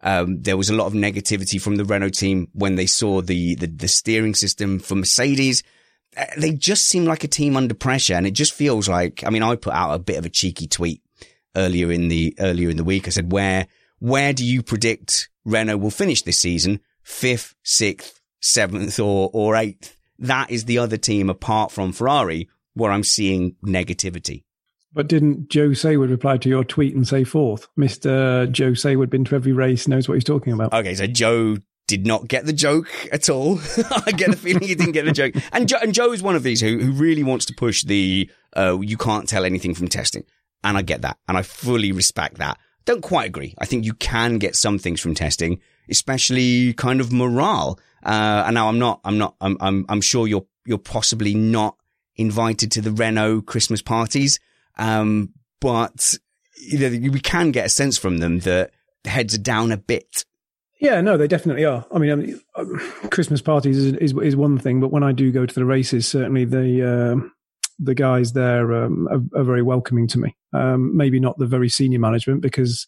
Um, there was a lot of negativity from the Renault team when they saw the, the, the steering system for Mercedes. Uh, they just seem like a team under pressure, and it just feels like, I mean, I put out a bit of a cheeky tweet earlier in the, earlier in the week. I said, where, where do you predict Renault will finish this season? Fifth, sixth, seventh, or, or eighth? That is the other team apart from Ferrari where I'm seeing negativity. But didn't Joe Saywood reply to your tweet and say fourth? Mister Joe Saywood, been to every race, knows what he's talking about. Okay, so Joe did not get the joke at all. I get the feeling he didn't get the joke. And Joe, and Joe is one of these who, who really wants to push the, uh, you can't tell anything from testing. And I get that. And I fully respect that. Don't quite agree. I think you can get some things from testing, especially kind of morale. Uh, and now I'm not, I'm not, I'm, I'm, I'm sure you're, you're possibly not invited to the Renault Christmas parties. Um, but you know, we can get a sense from them that the heads are down a bit. Yeah, no, they definitely are. I mean, I mean Christmas parties is, is is one thing, but when I do go to the races, certainly the uh, the guys there um, are, are very welcoming to me. Um, maybe not the very senior management, because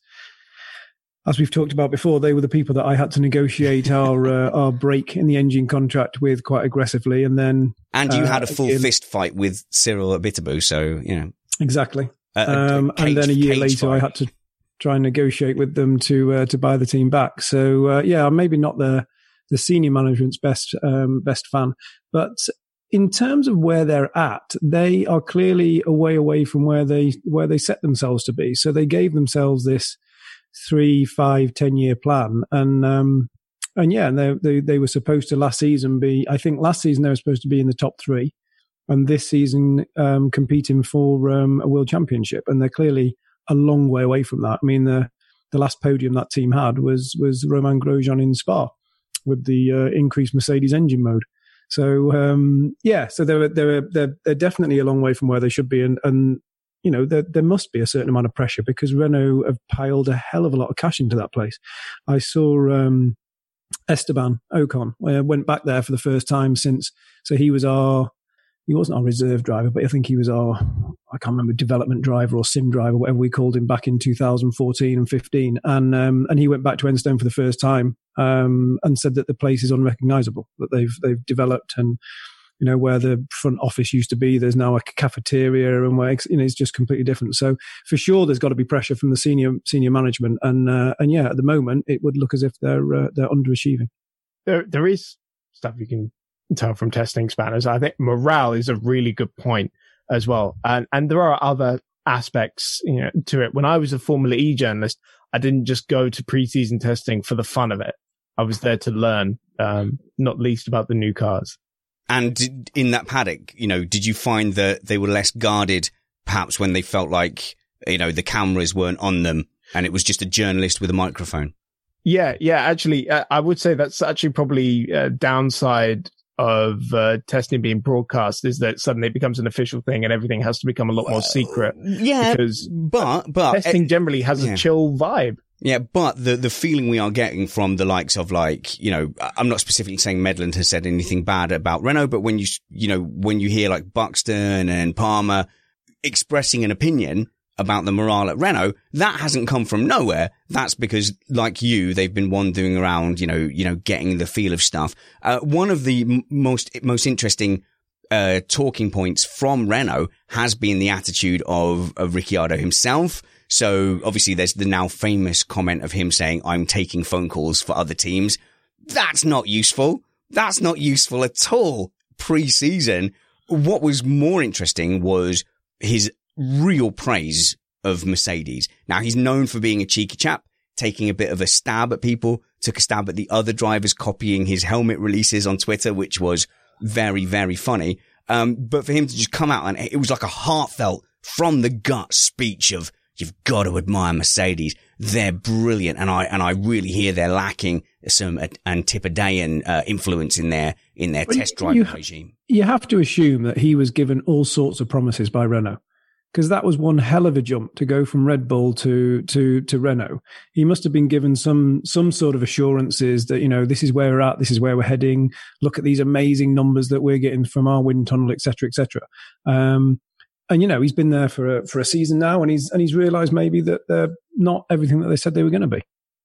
as we've talked about before, they were the people that I had to negotiate our uh, our break in the engine contract with quite aggressively, and then and you uh, had a full in, fist fight with Cyril Abiteboul, so you know. Exactly. Uh, um, cage, and then a year later, fight. I had to try and negotiate with them to uh, to buy the team back. So uh, yeah, I'm maybe not the the senior management's best um, best fan, but in terms of where they're at, they are clearly a way away from where they where they set themselves to be. So they gave themselves this three, five, ten year plan, and um, and yeah, and they, they they were supposed to last season be. I think last season they were supposed to be in the top three. And this season, um, competing for um, a world championship, and they're clearly a long way away from that. I mean, the the last podium that team had was was Romain Grosjean in Spa with the uh, increased Mercedes engine mode. So um, yeah, so they're they're they're they're definitely a long way from where they should be, and and you know there there must be a certain amount of pressure because Renault have piled a hell of a lot of cash into that place. I saw um, Esteban Ocon uh, went back there for the first time since, so he was our. He wasn't our reserve driver, but I think he was our, I can't remember, development driver or sim driver, whatever we called him back in two thousand fourteen and fifteen. And um, and he went back to Enstone for the first time um, and said that the place is unrecognizable, that they've they've developed, and you know where the front office used to be, there's now a cafeteria, and where you know it's just completely different. So for sure, there's got to be pressure from the senior senior management, and uh, and yeah, at the moment it would look as if they're uh, they're underachieving. There there is stuff you can tell from testing spanners. I think morale is a really good point as well. And and there are other aspects, you know, to it. When I was a Formula E journalist, I didn't just go to preseason testing for the fun of it. I was there to learn, um, not least about the new cars. And did, in that paddock, you know, did you find that they were less guarded, perhaps when they felt like, you know, the cameras weren't on them and it was just a journalist with a microphone? Yeah, yeah, actually, uh, I would say that's actually probably a downside of uh, testing being broadcast, is that suddenly it becomes an official thing and everything has to become a lot more secret. Yeah, because but but testing uh, generally has yeah. a chill vibe. Yeah, but the the feeling we are getting from the likes of, like, you know, I'm not specifically saying Medland has said anything bad about Renault, but when you you know when you hear like Buxton and Palmer expressing an opinion about the morale at Renault, that hasn't come from nowhere. That's because, like you, they've been wandering around, you know, you know, getting the feel of stuff. Uh, one of the m- most, most interesting, uh, talking points from Renault has been the attitude of, of Ricciardo himself. So obviously there's the now famous comment of him saying, I'm taking phone calls for other teams. That's not useful. That's not useful at all pre-season. What was more interesting was his real praise of Mercedes. Now, he's known for being a cheeky chap, taking a bit of a stab at people, took a stab at the other drivers, copying his helmet releases on Twitter, which was very, very funny. Um, but for him to just come out, and it was like a heartfelt, from the gut speech of, you've got to admire Mercedes. They're brilliant. And I, and I really hear they're lacking some Antipodean uh, influence in their, in their well, test driving regime. You have to assume that he was given all sorts of promises by Renault, because that was one hell of a jump to go from Red Bull to to to Renault. He must have been given some some sort of assurances that, you know, this is where we're at, this is where we're heading. Look at these amazing numbers that we're getting from our wind tunnel, et cetera, et cetera. Um, and you know, he's been there for a, for a season now, and he's and he's realised maybe that they're not everything that they said they were going to be.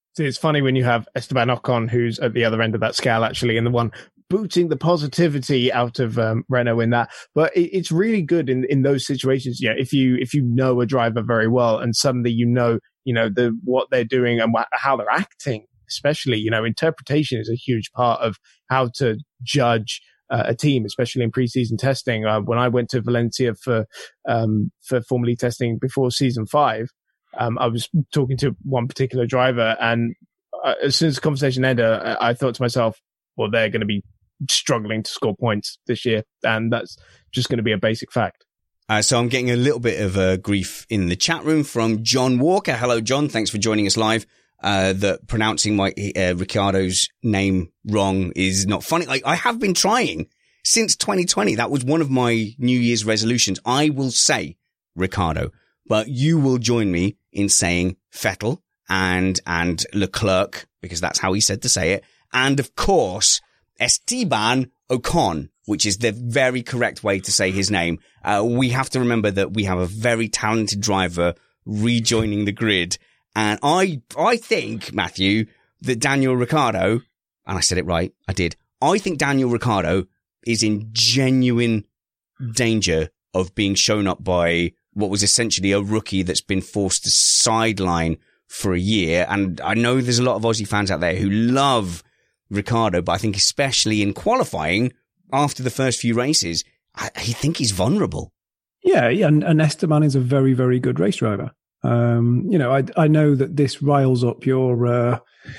See, it's funny when you have Esteban Ocon, who's at the other end of that scale, actually, and the one booting the positivity out of um, Renault in that. But it, it's really good in, in those situations. Yeah, if you if you know a driver very well, and suddenly you know you know the what they're doing and wh- how they're acting, especially you know interpretation is a huge part of how to judge uh, a team, especially in preseason testing. Uh, when I went to Valencia for um, for Formula E testing before season five, um, I was talking to one particular driver, and uh, as soon as the conversation ended, I, I thought to myself, well, they're going to be struggling to score points this year, and that's just going to be a basic fact. Uh, so I'm getting a little bit of uh, grief in the chat room from John Walker. Hello, John. Thanks for joining us live. Uh, that pronouncing my uh, Ricciardo's name wrong is not funny. Like, I have been trying since twenty twenty. That was one of my New Year's resolutions. I will say Ricciardo, but you will join me in saying Vettel and and Leclerc, because that's how he said to say it. And of course, Esteban Ocon, which is the very correct way to say his name. Uh, we have to remember that we have a very talented driver rejoining the grid. And I, I think, Matthew, that Daniel Ricciardo, and I said it right, I did. I think Daniel Ricciardo is in genuine danger of being shown up by what was essentially a rookie that's been forced to sideline for a year. And I know there's a lot of Aussie fans out there who love Ricciardo, but I think especially in qualifying after the first few races, I, I think he's vulnerable. Yeah, yeah, and, and Esteban is a very, very good race driver. Um, you know, I I know that this riles up your uh,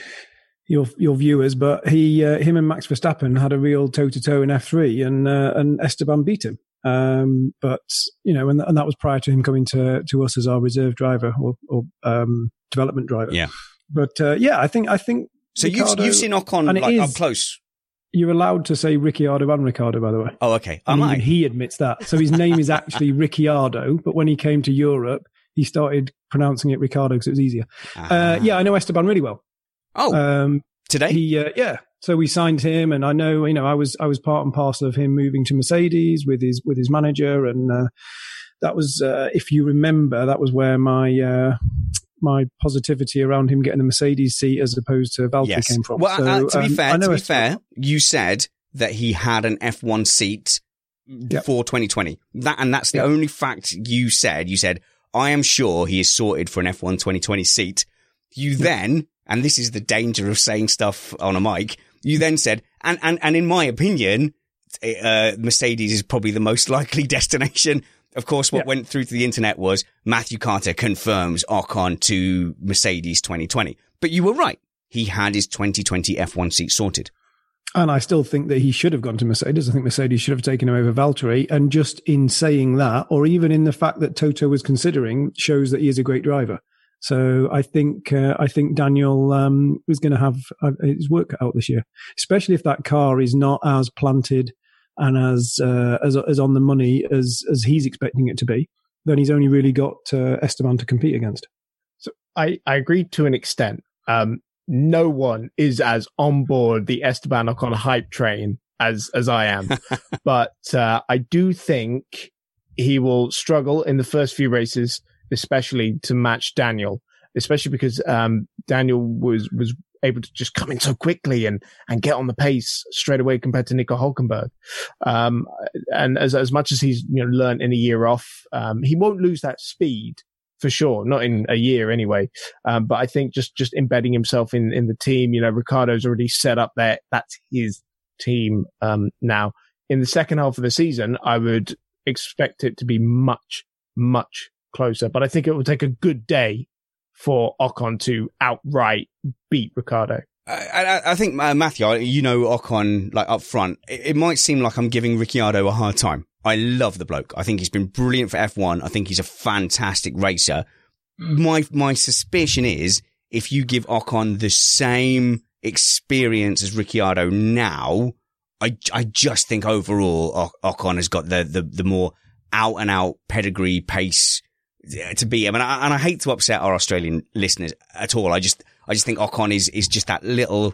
your your viewers, but he uh, him and Max Verstappen had a real toe to toe in F three, and uh, and Esteban beat him. Um, but you know, and and that was prior to him coming to to us as our reserve driver or or um, development driver. Yeah. But uh, yeah, I think I think. So Ricciardo, you've, you've seen Ocon like, is, up close. You're allowed to say Ricciardo and Ricciardo, by the way. Oh, okay. Am and I? Even he admits that. So his name is actually Ricciardo, but when he came to Europe, he started pronouncing it Ricciardo because it was easier. Ah. Uh, yeah, I know Esteban really well. Oh, um, today? He, uh, yeah. So we signed him, and I know, you know, I was I was part and parcel of him moving to Mercedes with his with his manager, and uh, that was, uh, if you remember, that was where my. Uh, my positivity around him getting the Mercedes seat as opposed to Valtteri yes. came from. Well, so, uh, to be um, fair, to be fair, you said that he had an F one seat yep. for twenty twenty. That, and that's the yep. only fact you said. You said, I am sure he is sorted for an F one twenty twenty seat. You yep. then, and this is the danger of saying stuff on a mic, you then said, and, and, and in my opinion, uh, Mercedes is probably the most likely destination. Of course, what yeah. went through to the internet was Matthew Carter confirms Ocon to Mercedes twenty twenty. But you were right. He had his twenty twenty F one seat sorted. And I still think that he should have gone to Mercedes. I think Mercedes should have taken him over Valtteri. And just in saying that, or even in the fact that Toto was considering, shows that he is a great driver. So I think uh, I think Daniel um, is going to have uh, his work cut out this year, especially if that car is not as planted and as, uh, as as on the money as as he's expecting it to be. Then he's only really got uh, Esteban to compete against. So I, I agree to an extent. Um, no one is as on board the Esteban Ocon hype train as as I am, but uh, I do think he will struggle in the first few races, especially to match Daniel. Especially because um, Daniel was was able to just come in so quickly and, and get on the pace straight away compared to Nico Hülkenberg. Um, and as as much as he's you know learned in a year off, um, he won't lose that speed for sure, not in a year anyway. Um, but I think just just embedding himself in in the team, you know, Ricciardo's already set up there. That's his team um, now. In the second half of the season, I would expect it to be much much closer. But I think it will take a good day for Ocon to outright beat Ricciardo. I, I, I think, uh, Matthew, you know Ocon, like, up front, it, it might seem like I'm giving Ricciardo a hard time. I love the bloke. I think he's been brilliant for F one. I think he's a fantastic racer. My, my suspicion is if you give Ocon the same experience as Ricciardo now, I, I just think overall Ocon has got the, the, the more out and out pedigree pace to beat him. And I, and I hate to upset our Australian listeners at all. I just, I just think Ocon is, is just that little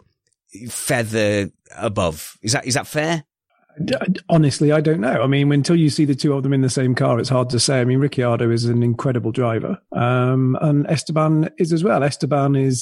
feather above. Is that, is that fair? Honestly, I don't know. I mean, until you see the two of them in the same car, it's hard to say. I mean, Ricciardo is an incredible driver. Um, and Esteban is as well. Esteban is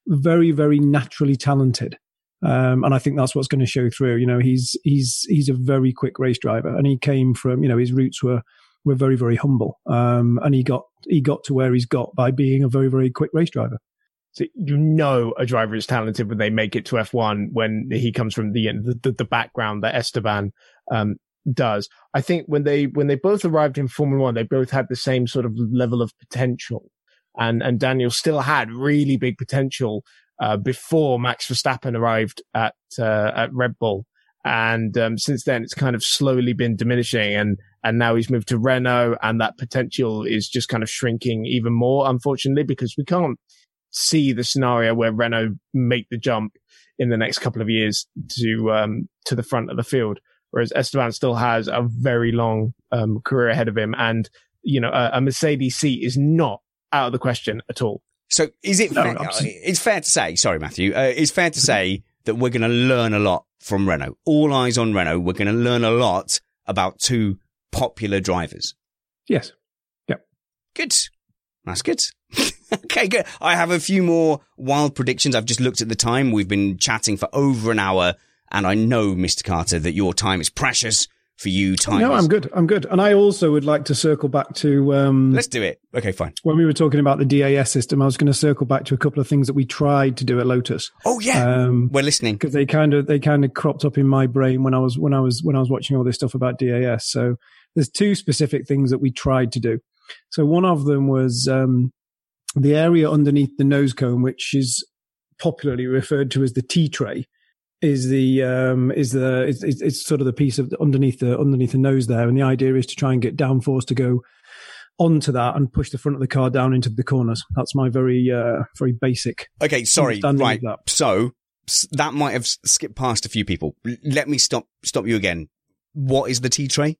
very, very naturally talented. Um, and I think that's what's going to show through. You know, he's, he's, he's a very quick race driver, and he came from, you know, his roots were, were very, very humble. Um, and he got, he got to where he's got by being a very, very quick race driver. So you know a driver is talented when they make it to F one, when he comes from the the, the background that Esteban um, does. I think when they when they both arrived in Formula One, they both had the same sort of level of potential, and and Daniel still had really big potential uh, before Max Verstappen arrived at uh, at Red Bull, and um, since then it's kind of slowly been diminishing, and and now he's moved to Renault, and that potential is just kind of shrinking even more, unfortunately, because we can't see the scenario where Renault make the jump in the next couple of years to um, to the front of the field, whereas Esteban still has a very long um, career ahead of him, and you know a, a Mercedes seat is not out of the question at all. So is it? No, fair, it's fair to say. Sorry, Matthew. Uh, it's fair to say that we're going to learn a lot from Renault. All eyes on Renault. We're going to learn a lot about two popular drivers. Yes. Yep. Good. That's good. Okay, good. I have a few more wild predictions. I've just looked at the time. We've been chatting for over an hour, and I know, Mister Carter, that your time is precious for you. Time. No, is- I'm good. I'm good. And I also would like to circle back to... Um, Let's do it. Okay, fine. When we were talking about the D A S system, I was going to circle back to a couple of things that we tried to do at Lotus. Oh, yeah. Um, We're listening. Because they kind of they kind of cropped up in my brain when I was when I was when I was watching all this stuff about D A S. So there's two specific things that we tried to do. So one of them was um, the area underneath the nose cone, which is popularly referred to as the T tray, is the um, is the it's, it's sort of the piece of the, underneath the underneath the nose there, and the idea is to try and get downforce to go onto that and push the front of the car down into the corners. That's my very uh, very basic. Okay, sorry, right. So that might have skipped past a few people. Let me stop stop you again. What is the T tray?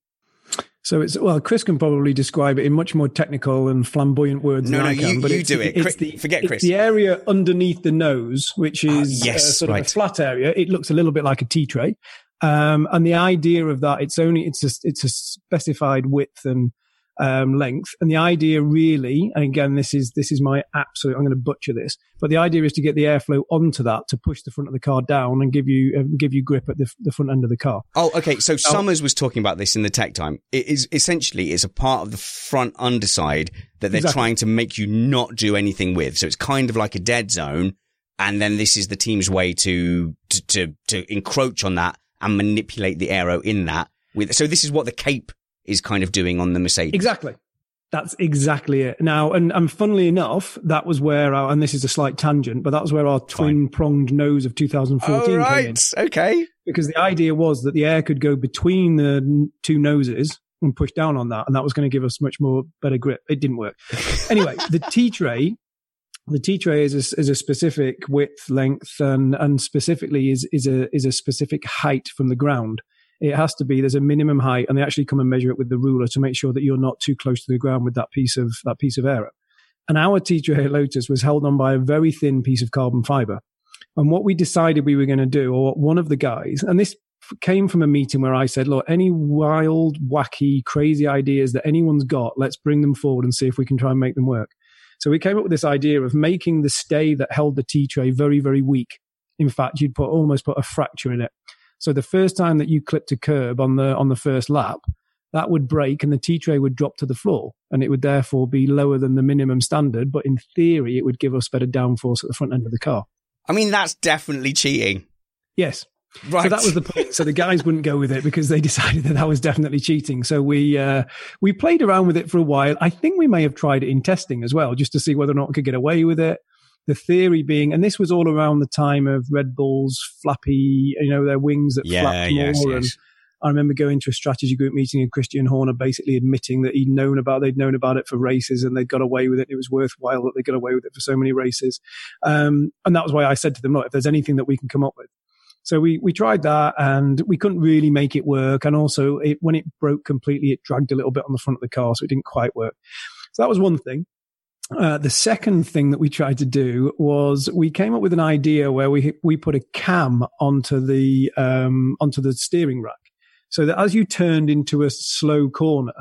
So it's, well, Chris can probably describe it in much more technical and flamboyant words no, than no, I can. You, but you it's, do it. It's the, Forget Chris. It's the area underneath the nose, which is uh, yes, uh, sort right. of a flat area. It looks a little bit like a tea tray. Um, and the idea of that, it's only, it's a, it's a specified width and um, length. And the idea really, and again, this is, this is my absolute, I'm going to butcher this, but the idea is to get the airflow onto that to push the front of the car down and give you, uh, give you grip at the, the front end of the car. Oh, okay. So Summers was talking about this in the tech time. It is essentially, it's a part of the front underside that they're Exactly. trying to make you not do anything with. So it's kind of like a dead zone. And then this is the team's way to, to, to, to encroach on that and manipulate the aero in that. With So this is what the Cape is kind of doing on the Mercedes. Exactly. That's exactly it. Now, and, and funnily enough, that was where our, and this is a slight tangent, but that was where our twin pronged nose of two thousand fourteen oh, right. came in. Okay. Because the idea was that the air could go between the two noses and push down on that. And that was going to give us much more better grip. It didn't work. Anyway, the T tray, the T tray is a, is a specific width, length, and, and specifically is, is a, is a specific height from the ground. It has to be, there's a minimum height, and they actually come and measure it with the ruler to make sure that you're not too close to the ground with that piece of, that piece of aero. And our T tray at Lotus was held on by a very thin piece of carbon fiber. And what we decided we were going to do, or one of the guys, and this came from a meeting where I said, look, any wild, wacky, crazy ideas that anyone's got, let's bring them forward and see if we can try and make them work. So we came up with this idea of making the stay that held the T tray very, very weak. In fact, you'd put almost put a fracture in it. So the first time that you clipped a curb on the on the first lap, that would break and the T tray would drop to the floor, and it would therefore be lower than the minimum standard. But in theory, it would give us better downforce at the front end of the car. I mean, that's definitely cheating. Yes. Right. So that was the point. So the guys wouldn't go with it because they decided that that was definitely cheating. So we uh, we played around with it for a while. I think we may have tried it in testing as well, just to see whether or not we could get away with it. The theory being, and this was all around the time of Red Bull's flappy, you know, their wings that yeah, flapped more. yes, And yes. I remember going to a strategy group meeting and Christian Horner basically admitting that he'd known about, they'd known about it for races and they'd got away with it. It was worthwhile that they got away with it for so many races. Um, and that was why I said to them, look, if there's anything that we can come up with. So we, we tried that and we couldn't really make it work. And also it, when it broke completely, it dragged a little bit on the front of the car. So it didn't quite work. So that was one thing. Uh, the second thing that we tried to do was we came up with an idea where we we put a cam onto the um, onto the steering rack, so that as you turned into a slow corner,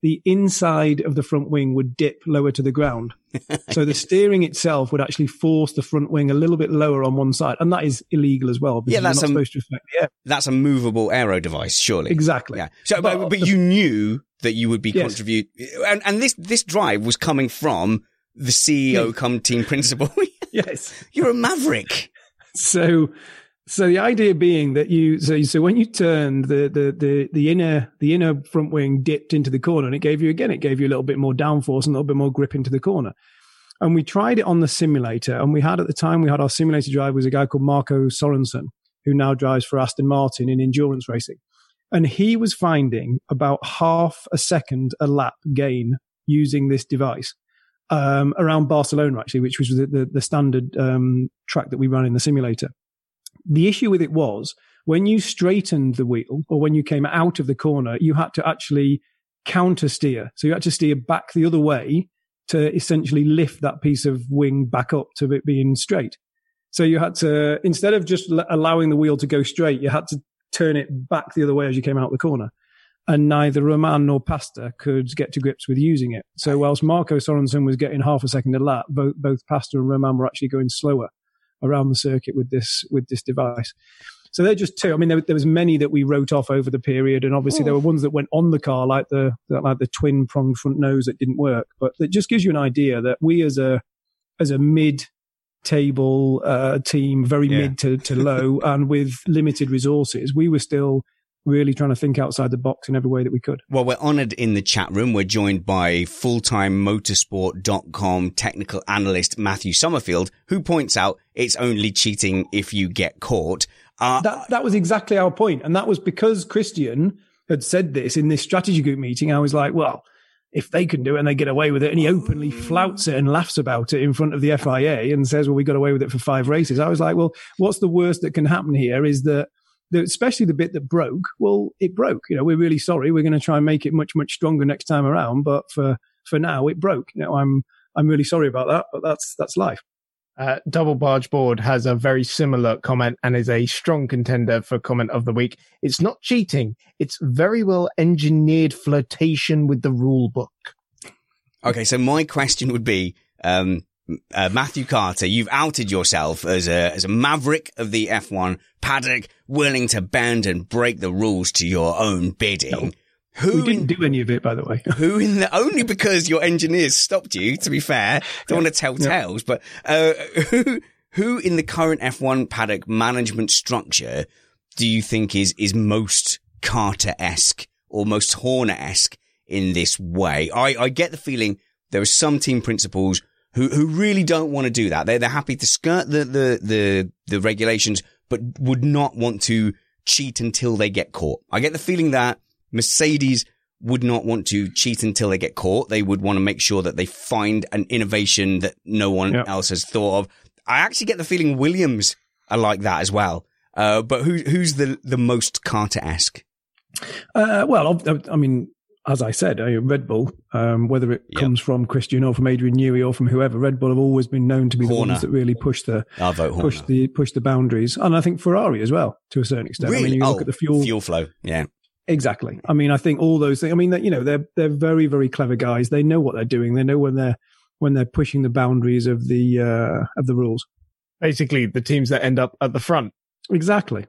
the inside of the front wing would dip lower to the ground. So the steering itself would actually force the front wing a little bit lower on one side. And that is illegal as well. Yeah, that's not a, supposed to affect the air. That's a movable aero device, surely. Exactly. Yeah. So, but, but, but you knew that you would be yes. contribute, and, and this, this drive was coming from the C E O yes. come team principal. Yes. You're a maverick. So, so the idea being that you, so, so when you turned the, the, the, the inner, the inner front wing dipped into the corner, and it gave you, again, it gave you a little bit more downforce and a little bit more grip into the corner. And we tried it on the simulator, and we had, at the time, we had our simulator driver was a guy called Marco Sorensen, who now drives for Aston Martin in endurance racing. And he was finding about half a second a lap gain using this device. Um, around Barcelona, actually, which was the, the, the standard um, track that we ran in the simulator. The issue with it was when you straightened the wheel or when you came out of the corner, you had to actually counter steer. So you had to steer back the other way to essentially lift that piece of wing back up to it being straight. So you had to, instead of just allowing the wheel to go straight, you had to turn it back the other way as you came out the corner. And neither Romain nor Pasta could get to grips with using it. So whilst Marco Sorensen was getting half a second a lap, both, both Pasta and Romain were actually going slower around the circuit with this with this device. So they're just two. I mean, there, there was many that we wrote off over the period, and obviously oh. there were ones that went on the car, like the like the twin pronged front nose that didn't work. But it just gives you an idea that we, as a as a mid table uh, team, very yeah. mid to, to low, and with limited resources, we were still really trying to think outside the box in every way that we could. Well, we're honoured in the chat room. We're joined by full-time motorsport dot com technical analyst Matthew Summerfield, who points out it's only cheating if you get caught. Uh, that, that was exactly our point. And that was because Christian had said this in this strategy group meeting. I was like, well, if they can do it and they get away with it, and he openly flouts it and laughs about it in front of the F I A and says, well, we got away with it for five races. I was like, well, what's the worst that can happen here is that The, especially the bit that broke, well, it broke. You know, we're really sorry. We're going to try and make it much, much stronger next time around. But for, for now, it broke. You know, I'm, I'm really sorry about that, but that's, that's life. Uh, Double Barge Board has a very similar comment and is a strong contender for comment of the week. It's not cheating. It's very well engineered flirtation with the rule book. Okay. So my question would be, um, Uh, Matthew Carter, you've outed yourself as a as a maverick of the F one paddock, willing to bend and break the rules to your own bidding. No, who we didn't in, do any of it, by the way. Who in the only because your engineers stopped you? To be fair, don't yeah. want to tell yeah. tales, but uh, who who in the current F one paddock management structure do you think is is most Carter-esque or most Horner-esque in this way? I I get the feeling there are some team principals who, who really don't want to do that. They're, they're happy to skirt the, the, the, the regulations, but would not want to cheat until they get caught. I get the feeling that Mercedes would not want to cheat until they get caught. They would want to make sure that they find an innovation that no one yep. else has thought of. I actually get the feeling Williams are like that as well. Uh, but who, who's the, the most Carter-esque? Uh, well, I mean, as I said, Red Bull, um, whether it yep. comes from Christian or from Adrian Newey or from whoever, Red Bull have always been known to be Horner. The ones that really push the I'll vote push Horner. the push the boundaries, and I think Ferrari as well to a certain extent. Really? I mean, you oh, look at the fuel fuel flow, yeah, exactly. I mean, I think all those things. I mean, that you know, they're they're very very clever guys. They know what they're doing. They know when they're when they're pushing the boundaries of the uh, of the rules. Basically, the teams that end up at the front. Exactly.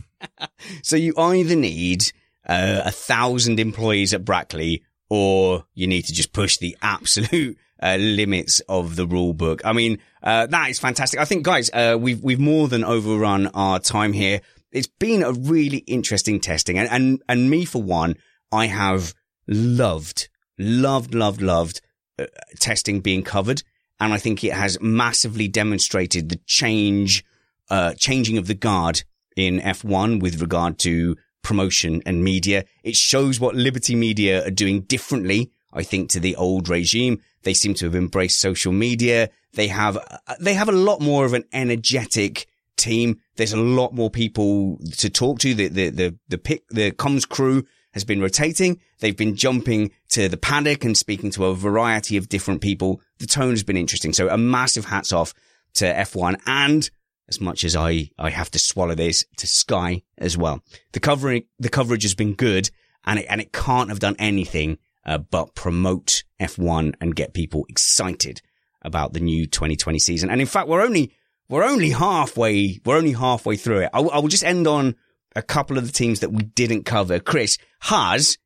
So you either need uh, a thousand employees at Brackley, or you need to just push the absolute uh, limits of the rule book. I mean, uh, that is fantastic. I think, guys, uh, we've we've more than overrun our time here. It's been a really interesting testing, and and, and me for one, I have loved, loved, loved, loved uh, testing being covered, and I think it has massively demonstrated the change, uh, changing of the guard in F one with regard to promotion and media. It shows what Liberty Media are doing differently, I think, to the old regime. They seem to have embraced social media. They have, they have a lot more of an energetic team. There's a lot more people to talk to. The, the, the, the pick, the comms crew has been rotating. They've been jumping to the paddock and speaking to a variety of different people. The tone has been interesting. So a massive hats off to F one, and as much as I, I have to swallow this, to Sky as well. The covering, the coverage has been good, and it, and it can't have done anything, uh, but promote F one and get people excited about the new twenty twenty season. And in fact, we're only, we're only halfway, we're only halfway through it. I, I will just end on a couple of the teams that we didn't cover. Chris, Haas,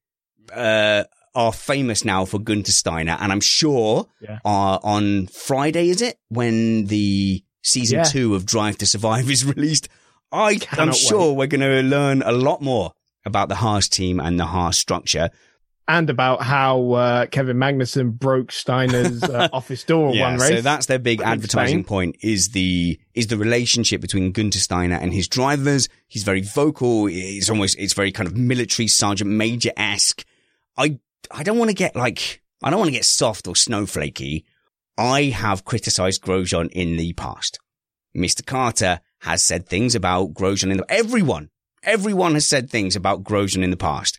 uh, are famous now for Gunther Steiner, and I'm sure yeah. uh, on Friday, is it, when the season yeah. two of Drive to Survive is released, I, I'm sure wait. we're going to learn a lot more about the Haas team and the Haas structure. And about how uh, Kevin Magnussen broke Steiner's uh, office door yeah, one race. So that's their big advertising point, is the is the relationship between Gunther Steiner and his drivers. He's very vocal. It's almost, it's very kind of military Sergeant Major-esque. I, I don't want to get like, I don't want to get soft or snowflakey. I have criticized Grosjean in the past. Mister Carter has said things about Grosjean in the, everyone, everyone has said things about Grosjean in the past,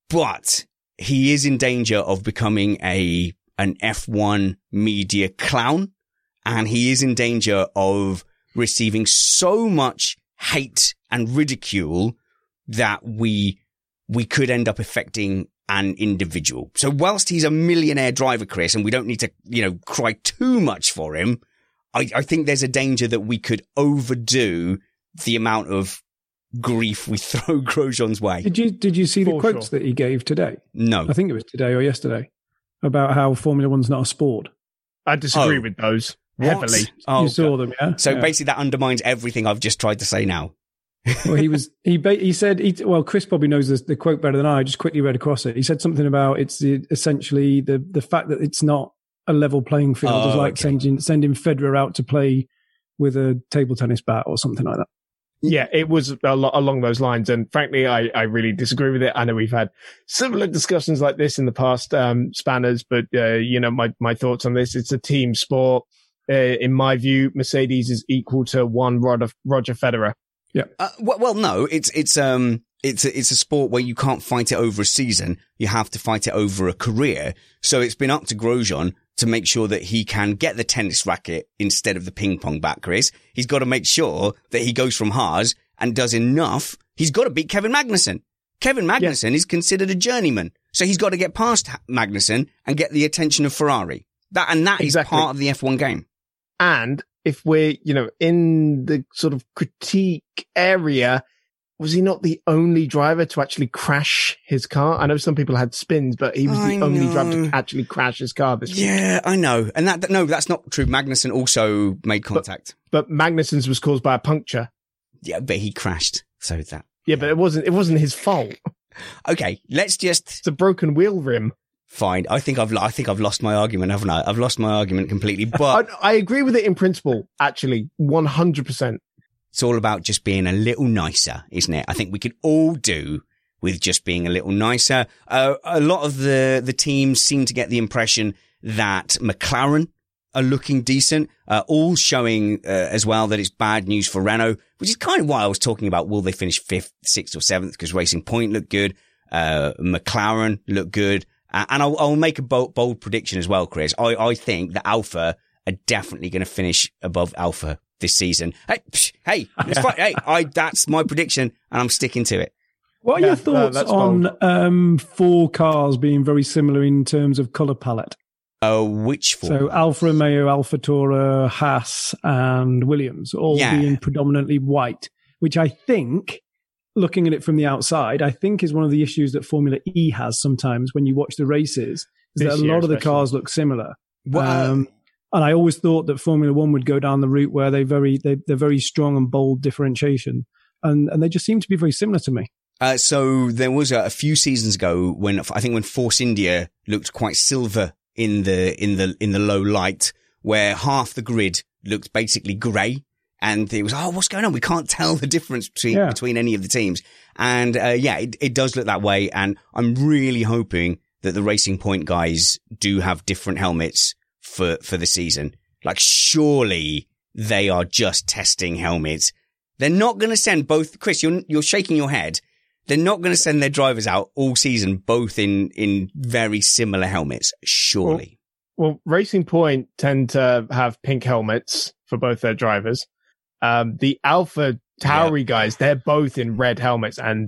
but he is in danger of becoming a, an F one media clown, and he is in danger of receiving so much hate and ridicule that we, we could end up affecting an individual. So whilst he's a millionaire driver, Chris, and we don't need to, you know, cry too much for him, I, I think there's a danger that we could overdo the amount of grief we throw Grosjean's way. Did you did you see the For quotes sure. that he gave today? No. I think it was today or yesterday, about how Formula One's not a sport. I disagree Oh. with those What? heavily. Oh, you saw God. them, yeah? So Yeah. basically that undermines everything I've just tried to say now. Well, he was he ba- he said he, well, Chris probably knows this, the quote better than I. I just quickly read across it. He said something about it's the, essentially the the fact that it's not a level playing field Oh, is like okay. sending sending Federer out to play with a table tennis bat or something like that. Yeah, it was a lot along those lines. And frankly, I, I really disagree with it. I know we've had similar discussions like this in the past, um, Spanners, but, uh, you know, my, my thoughts on this, it's a team sport. Uh, in my view, Mercedes is equal to one Roger, Roger Federer. Yeah. Uh, well, well, no, it's, it's, um, it's a, it's a sport where you can't fight it over a season. You have to fight it over a career. So it's been up to Grosjean to make sure that he can get the tennis racket instead of the ping pong bat, Chris. He's got to make sure that he goes from Haas and does enough. He's got to beat Kevin Magnussen. Kevin Magnussen yeah. is considered a journeyman. So he's got to get past Magnussen and get the attention of Ferrari. That, and that Exactly. is part of the F one game. And if we're, you know, in the sort of critique area, was he not the only driver to actually crash his car? I know some people had spins, but he was I the only know. driver to actually crash his car this week. Yeah, I know. And that, no, that's not true. Magnussen also made contact. But Magnussen's was caused by a puncture. Yeah, but he crashed. So that. Yeah, but it wasn't, it wasn't his fault. Okay, let's just. It's a broken wheel rim. Fine. I think I've, I think I've lost my argument, haven't I? I've lost my argument completely, but. I, I agree with it in principle, actually, one hundred percent. It's all about just being a little nicer, isn't it? I think we could all do with just being a little nicer. Uh, a lot of the, the teams seem to get the impression that McLaren are looking decent, uh, all showing uh, as well that it's bad news for Renault, which is kind of why I was talking about will they finish fifth, sixth or seventh, because Racing Point looked good. Uh, McLaren looked good. Uh, and I'll, I'll make a bold, bold prediction as well, Chris. I, I think that Alpha are definitely going to finish above Alpha this season. Hey, psh, hey, it's fine. Hey, I, that's my prediction and I'm sticking to it. What are Yeah, your thoughts no, that's on bold. um, four cars being very similar in terms of colour palette? Uh, which four? So Alfa Romeo, Alfa Tauri, Haas and Williams all Yeah. being predominantly white, which I think, looking at it from the outside, I think is one of the issues that Formula E has sometimes when you watch the races, is This that a year lot of the especially. cars look similar. Well, Um, and I always thought that Formula One would go down the route where they very they, they're very strong and bold differentiation, and and they just seem to be very similar to me. Uh, so there was a, a few seasons ago when I think when Force India looked quite silver in the in the in the low light, where half the grid looked basically grey, and it was oh what's going on? We can't tell the difference between Yeah. between any of the teams, and uh, yeah, it, it does look that way. And I'm really hoping that the Racing Point guys do have different helmets for for the season. Like surely they are just testing helmets. They're not going to send both. Chris, you're you're shaking your head. They're not going to send their drivers out all season, both in, in very similar helmets, surely. Well, Racing Point tend to have pink helmets for both their drivers. Um, the Alpha Tauri guys, they're both in red helmets, and Yeah.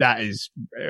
that is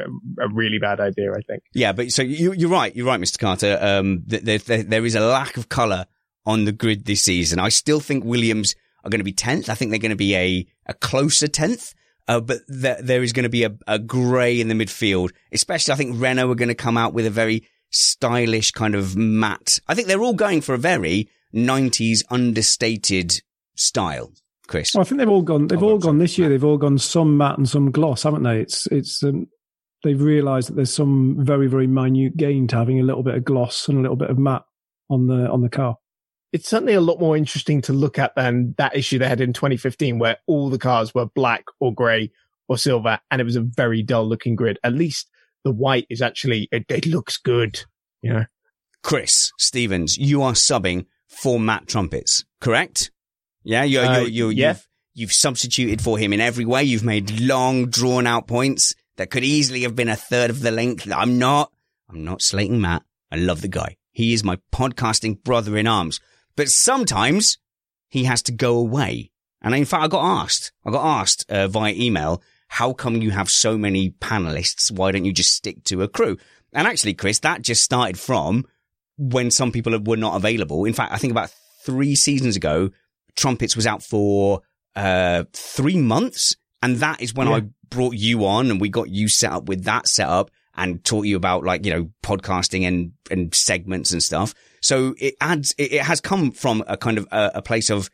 a really bad idea, I think. Yeah, but so you, you're right. You're right, Mister Carter. Um, there, there, there is a lack of colour on the grid this season. I still think Williams are going to be tenth. I think they're going to be a, a closer tenth. Uh, but there, there is going to be a, a grey in the midfield, especially I think Renault are going to come out with a very stylish kind of matte. I think they're all going for a very nineties understated style, Chris. Well, I think they've all gone, they've oh, all gone this year. They've all gone some matte and some gloss, haven't they? It's, it's, um, they've realised that there's some very, very minute gain to having a little bit of gloss and a little bit of matte on the, on the car. It's certainly a lot more interesting to look at than that issue they had in twenty fifteen where all the cars were black or grey or silver and it was a very dull looking grid. At least the white is actually, it, it looks good. You know? Chris Stevens, you are subbing for Matt Trumpets, correct? Yeah, you're, uh, you're, you're, yeah. You've, you've substituted for him in every way. You've made long drawn out points that could easily have been a third of the length. I'm not, I'm not slating Matt. I love the guy. He is my podcasting brother in arms. But sometimes he has to go away. And in fact, I got asked, I got asked uh, via email, how come you have so many panelists? Why don't you just stick to a crew? And actually, Chris, that just started from when some people were not available. In fact, I think about three seasons ago, Trumpets was out for uh three months. And that is when yeah. I brought you on and we got you set up with that setup and taught you about like, you know, podcasting and, and segments and stuff. So it adds, it, it has come from a kind of a, a place of,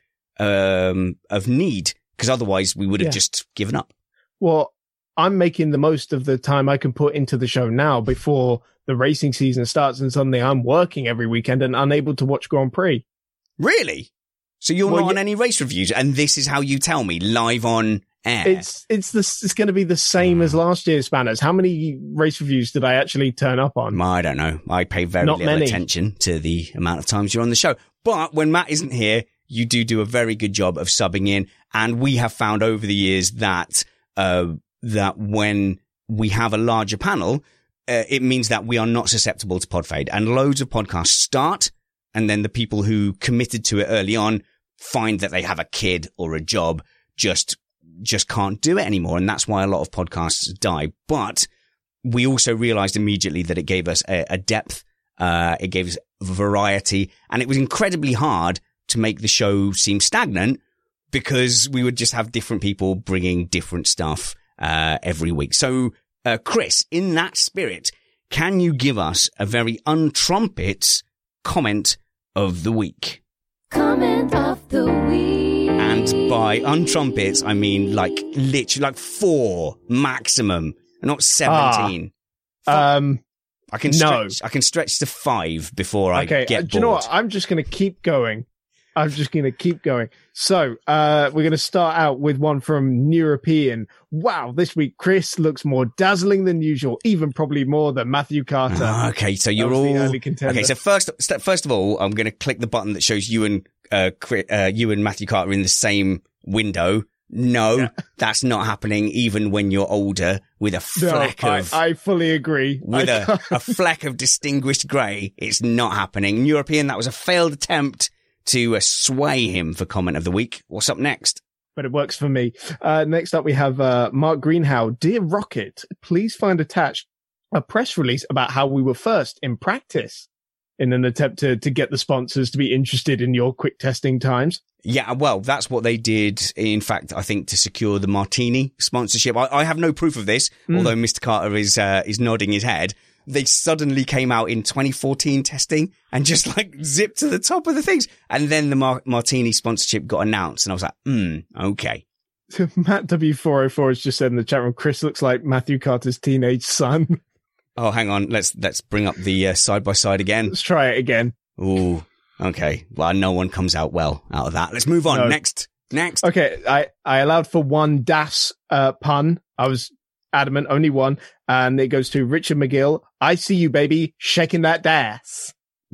um, of need because otherwise we would have yeah. just given up. Well, I'm making the most of the time I can put into the show now before the racing season starts and suddenly I'm working every weekend and unable to watch Grand Prix. Really? So you're well, not on yeah. any race reviews and this is how you tell me live on air? It's, it's the, it's going to be the same as last year's Spanners. How many race reviews did I actually turn up on? I don't know. I pay very not little many. attention to the amount of times you're on the show. But when Matt isn't here, you do do a very good job of subbing in. And we have found over the years that, uh, that when we have a larger panel, uh, it means that we are not susceptible to pod fade. And loads of podcasts start, and then the people who committed to it early on find that they have a kid or a job, just just can't do it anymore. And that's why a lot of podcasts die. But we also realized immediately that it gave us a, a depth, uh, it gave us variety, and it was incredibly hard to make the show seem stagnant because we would just have different people bringing different stuff uh every week. So, uh, Chris, in that spirit, can you give us a very untrumpets comment of the week? Comment of the week. And by untrumpets, I mean like literally like four maximum, not seventeen. Ah, um, I can stretch, no. I can stretch to five before I okay, get uh, bored. Do you know what? I'm just going to keep going. I'm just going to keep going. So, uh, we're going to start out with one from European. Wow, this week, Chris looks more dazzling than usual, even probably more than Matthew Carter. Uh, okay, so you're all early contender. Okay, so first, first of all, I'm going to click the button that shows you and uh, uh, you and Matthew Carter in the same window. No, yeah. That's not happening. Even when you're older, with a fleck no, of, I, I fully agree. With a, a fleck of distinguished grey, it's not happening. In European, that was a failed attempt to uh, sway him for comment of the week. What's up next? But it works for me. Uh, next up, we have uh, Mark Greenhow. Dear Rocket, please find attached a press release about how we were first in practice in an attempt to, to get the sponsors to be interested in your quick testing times. Yeah, well, that's what they did. In fact, I think to secure the Martini sponsorship. I, I have no proof of this, mm. although Mister Carter is uh, is nodding his head. They suddenly came out in twenty fourteen testing and just like zipped to the top of the things. And then the Mar- Martini sponsorship got announced and I was like, hmm, okay. Matt W four oh four has just said in the chat room, Chris looks like Matthew Carter's teenage son. Oh, hang on. Let's, let's bring up the uh, side by side again. Let's try it again. Ooh, okay. Well, no one comes out well out of that. Let's move on. No. Next, next. Okay. I, I allowed for one Das, uh, pun. I was adamant, only one. And it goes to Richard McGill. I see you, baby, shaking that Das.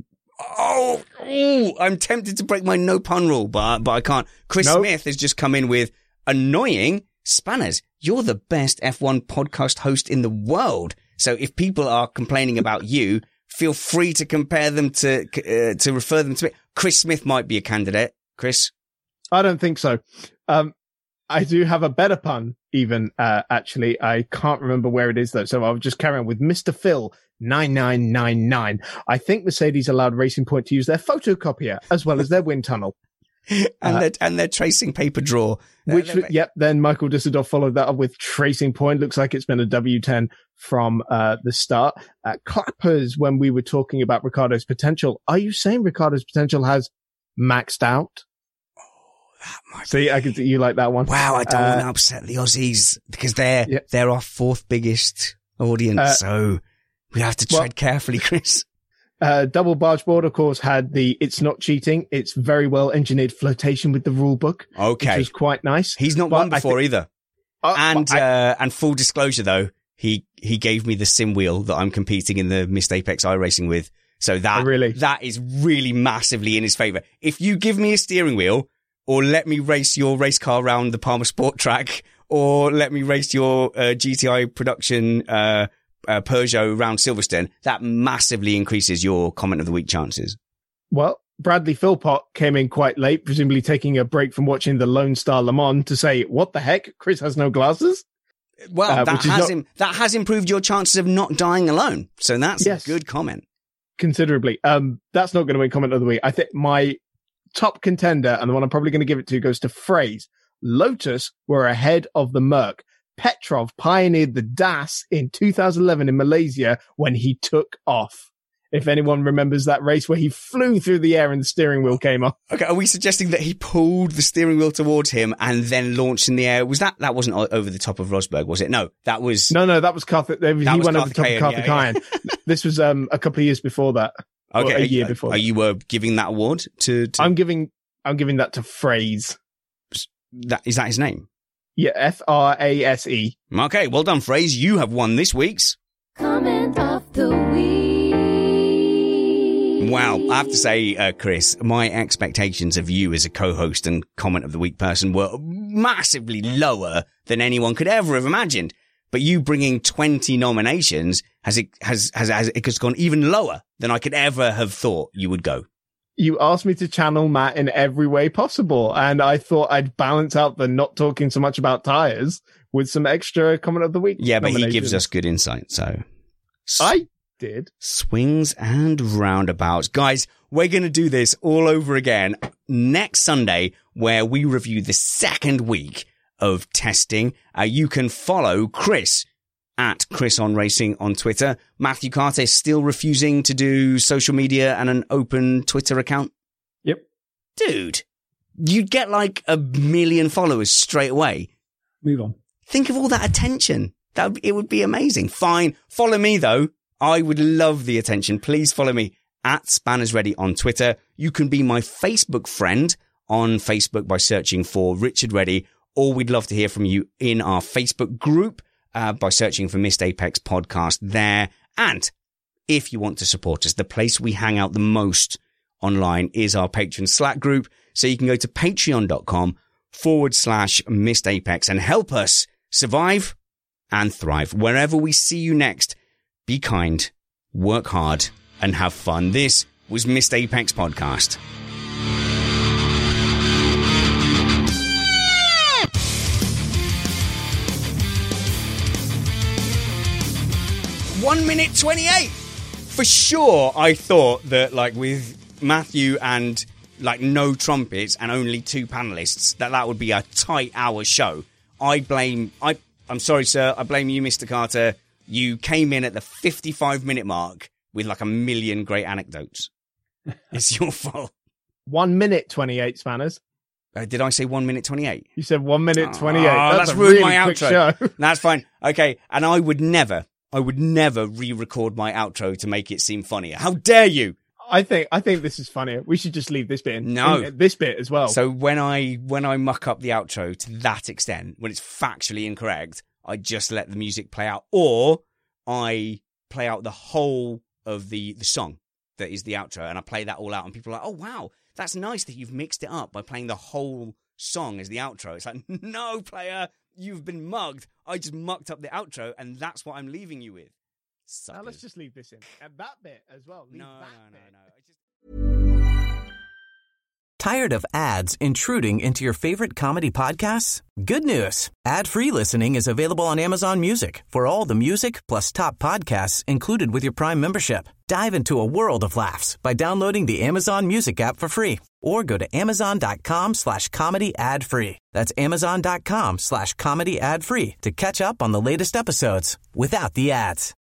Oh, oh, I'm tempted to break my no pun rule, but, but I can't. Chris nope. Smith has just come in with annoying Spanners. You're the best F one podcast host in the world. So if people are complaining about you, feel free to compare them to, uh, to refer them to me. Chris Smith might be a candidate. Chris? I don't think so. Um, I do have a better pun, even, uh, actually. I can't remember where it is, though. So I'll just carry on with Mister Phil nine nine nine nine. I think Mercedes allowed Racing Point to use their photocopier as well as their wind tunnel. and, uh, they're, and they're tracing paper draw. Which, they're, they're... yep, then Michael Dusseldorf followed that up with Tracing Point. Looks like it's been a W ten from uh, the start. Uh, Clappers, when we were talking about Ricciardo's potential, are you saying Ricciardo's potential has maxed out? See, I can see you like that one. Wow, I don't uh, want to upset the Aussies because they're yeah. they're our fourth biggest audience, uh, so we have to tread well, carefully, Chris. Uh, Double Bargeboard, of course, had the "it's not cheating, it's very well engineered" flirtation with the rule book. Okay, which was quite nice. He's not but won before think, either. Uh, and I, uh, and full disclosure, though, he he gave me the sim wheel that I'm competing in the Missed Apex iRacing with. So that oh, really? that is really massively in his favour. If you give me a steering wheel, or let me race your race car around the Palmer Sport track, or let me race your uh, G T I production uh, uh, Peugeot around Silverstone, that massively increases your comment of the week chances. Well, Bradley Philpott came in quite late, presumably taking a break from watching the Lone Star Le Mans to say, "What the heck? Chris has no glasses." Well, uh, that has not- Im- that has improved your chances of not dying alone. So that's yes, a good comment. Considerably. Um, that's not going to win comment of the week. I think my top contender, and the one I'm probably going to give it to, goes to Phrase. Lotus were ahead of the Merc. Petrov pioneered the D A S in two thousand eleven in Malaysia when he took off. If anyone remembers that race where he flew through the air and the steering wheel came off. Okay, are we suggesting that he pulled the steering wheel towards him and then launched in the air? Was that, that wasn't over the top of Rosberg, was it? No, that was... No, no, that was Karth. He was went over the top of Karthikeyan. Yeah, yeah. This was um, a couple of years before that. Okay, a year are, before. Are that. you uh, giving that award to, to? I'm giving. I'm giving that to Phrase. That is that his name? Yeah, F R A S E. Okay, well done, Phrase. You have won this week's comment of the week. Wow, I have to say, uh, Chris, my expectations of you as a co-host and comment of the week person were massively lower than anyone could ever have imagined. But you bringing twenty nominations has it has has has it has gone even lower than I could ever have thought you would go. You asked me to channel Matt in every way possible, and I thought I'd balance out the not talking so much about tires with some extra comment of the week. Yeah, but he gives us good insight, so I did. Swings and roundabouts. Guys, we're going to do this all over again next Sunday, where we review the second week of testing. Uh, you can follow Chris at Chris on Racing on Twitter. Matthew Carter is still refusing to do social media and an open Twitter account. Yep. Dude, you'd get like a million followers straight away. Move on. Think of all that attention. That would, it would be amazing. Fine. Follow me though. I would love the attention. Please follow me at Spanners Ready on Twitter. You can be my Facebook friend on Facebook by searching for Richard Reddy, or we'd love to hear from you in our Facebook group uh, by searching for Missed Apex Podcast there. And if you want to support us, the place we hang out the most online is our Patreon Slack group. So you can go to patreon.com forward slash Missed Apex and help us survive and thrive. Wherever we see you next, be kind, work hard, and have fun. This was Missed Apex Podcast. One minute twenty-eight. For sure, I thought that, like, with Matthew and, like, no trumpets and only two panelists, that that would be a tight hour show. I blame... I, I'm sorry, sir. I blame you, Mister Carter. You came in at the fifty-five minute mark with, like, a million great anecdotes. It's your fault. One minute twenty-eight, Spanners. Uh, did I say one minute twenty-eight? You said one minute twenty-eight. Oh, that's that's a ruined really my quick outro. show. That's fine. Okay, and I would never... I would never re-record my outro to make it seem funnier. How dare you? I think I think this is funnier. We should just leave this bit in. No. in, this bit as well. So when I when I muck up the outro to that extent, when it's factually incorrect, I just let the music play out, or I play out the whole of the, the song that is the outro, and I play that all out, and people are like, oh, wow, that's nice that you've mixed it up by playing the whole song as the outro. It's like, no, player, you've been mugged. I just mucked up the outro, and that's what I'm leaving you with. Now let's just leave this in. And that bit as well. Leave no, that no, bit. no, no. I just... Tired of ads intruding into your favorite comedy podcasts? Good news. Ad-free listening is available on Amazon Music for all the music plus top podcasts included with your Prime membership. Dive into a world of laughs by downloading the Amazon Music app for free or go to amazon.com slash comedy ad free. That's amazon.com slash comedy ad free to catch up on the latest episodes without the ads.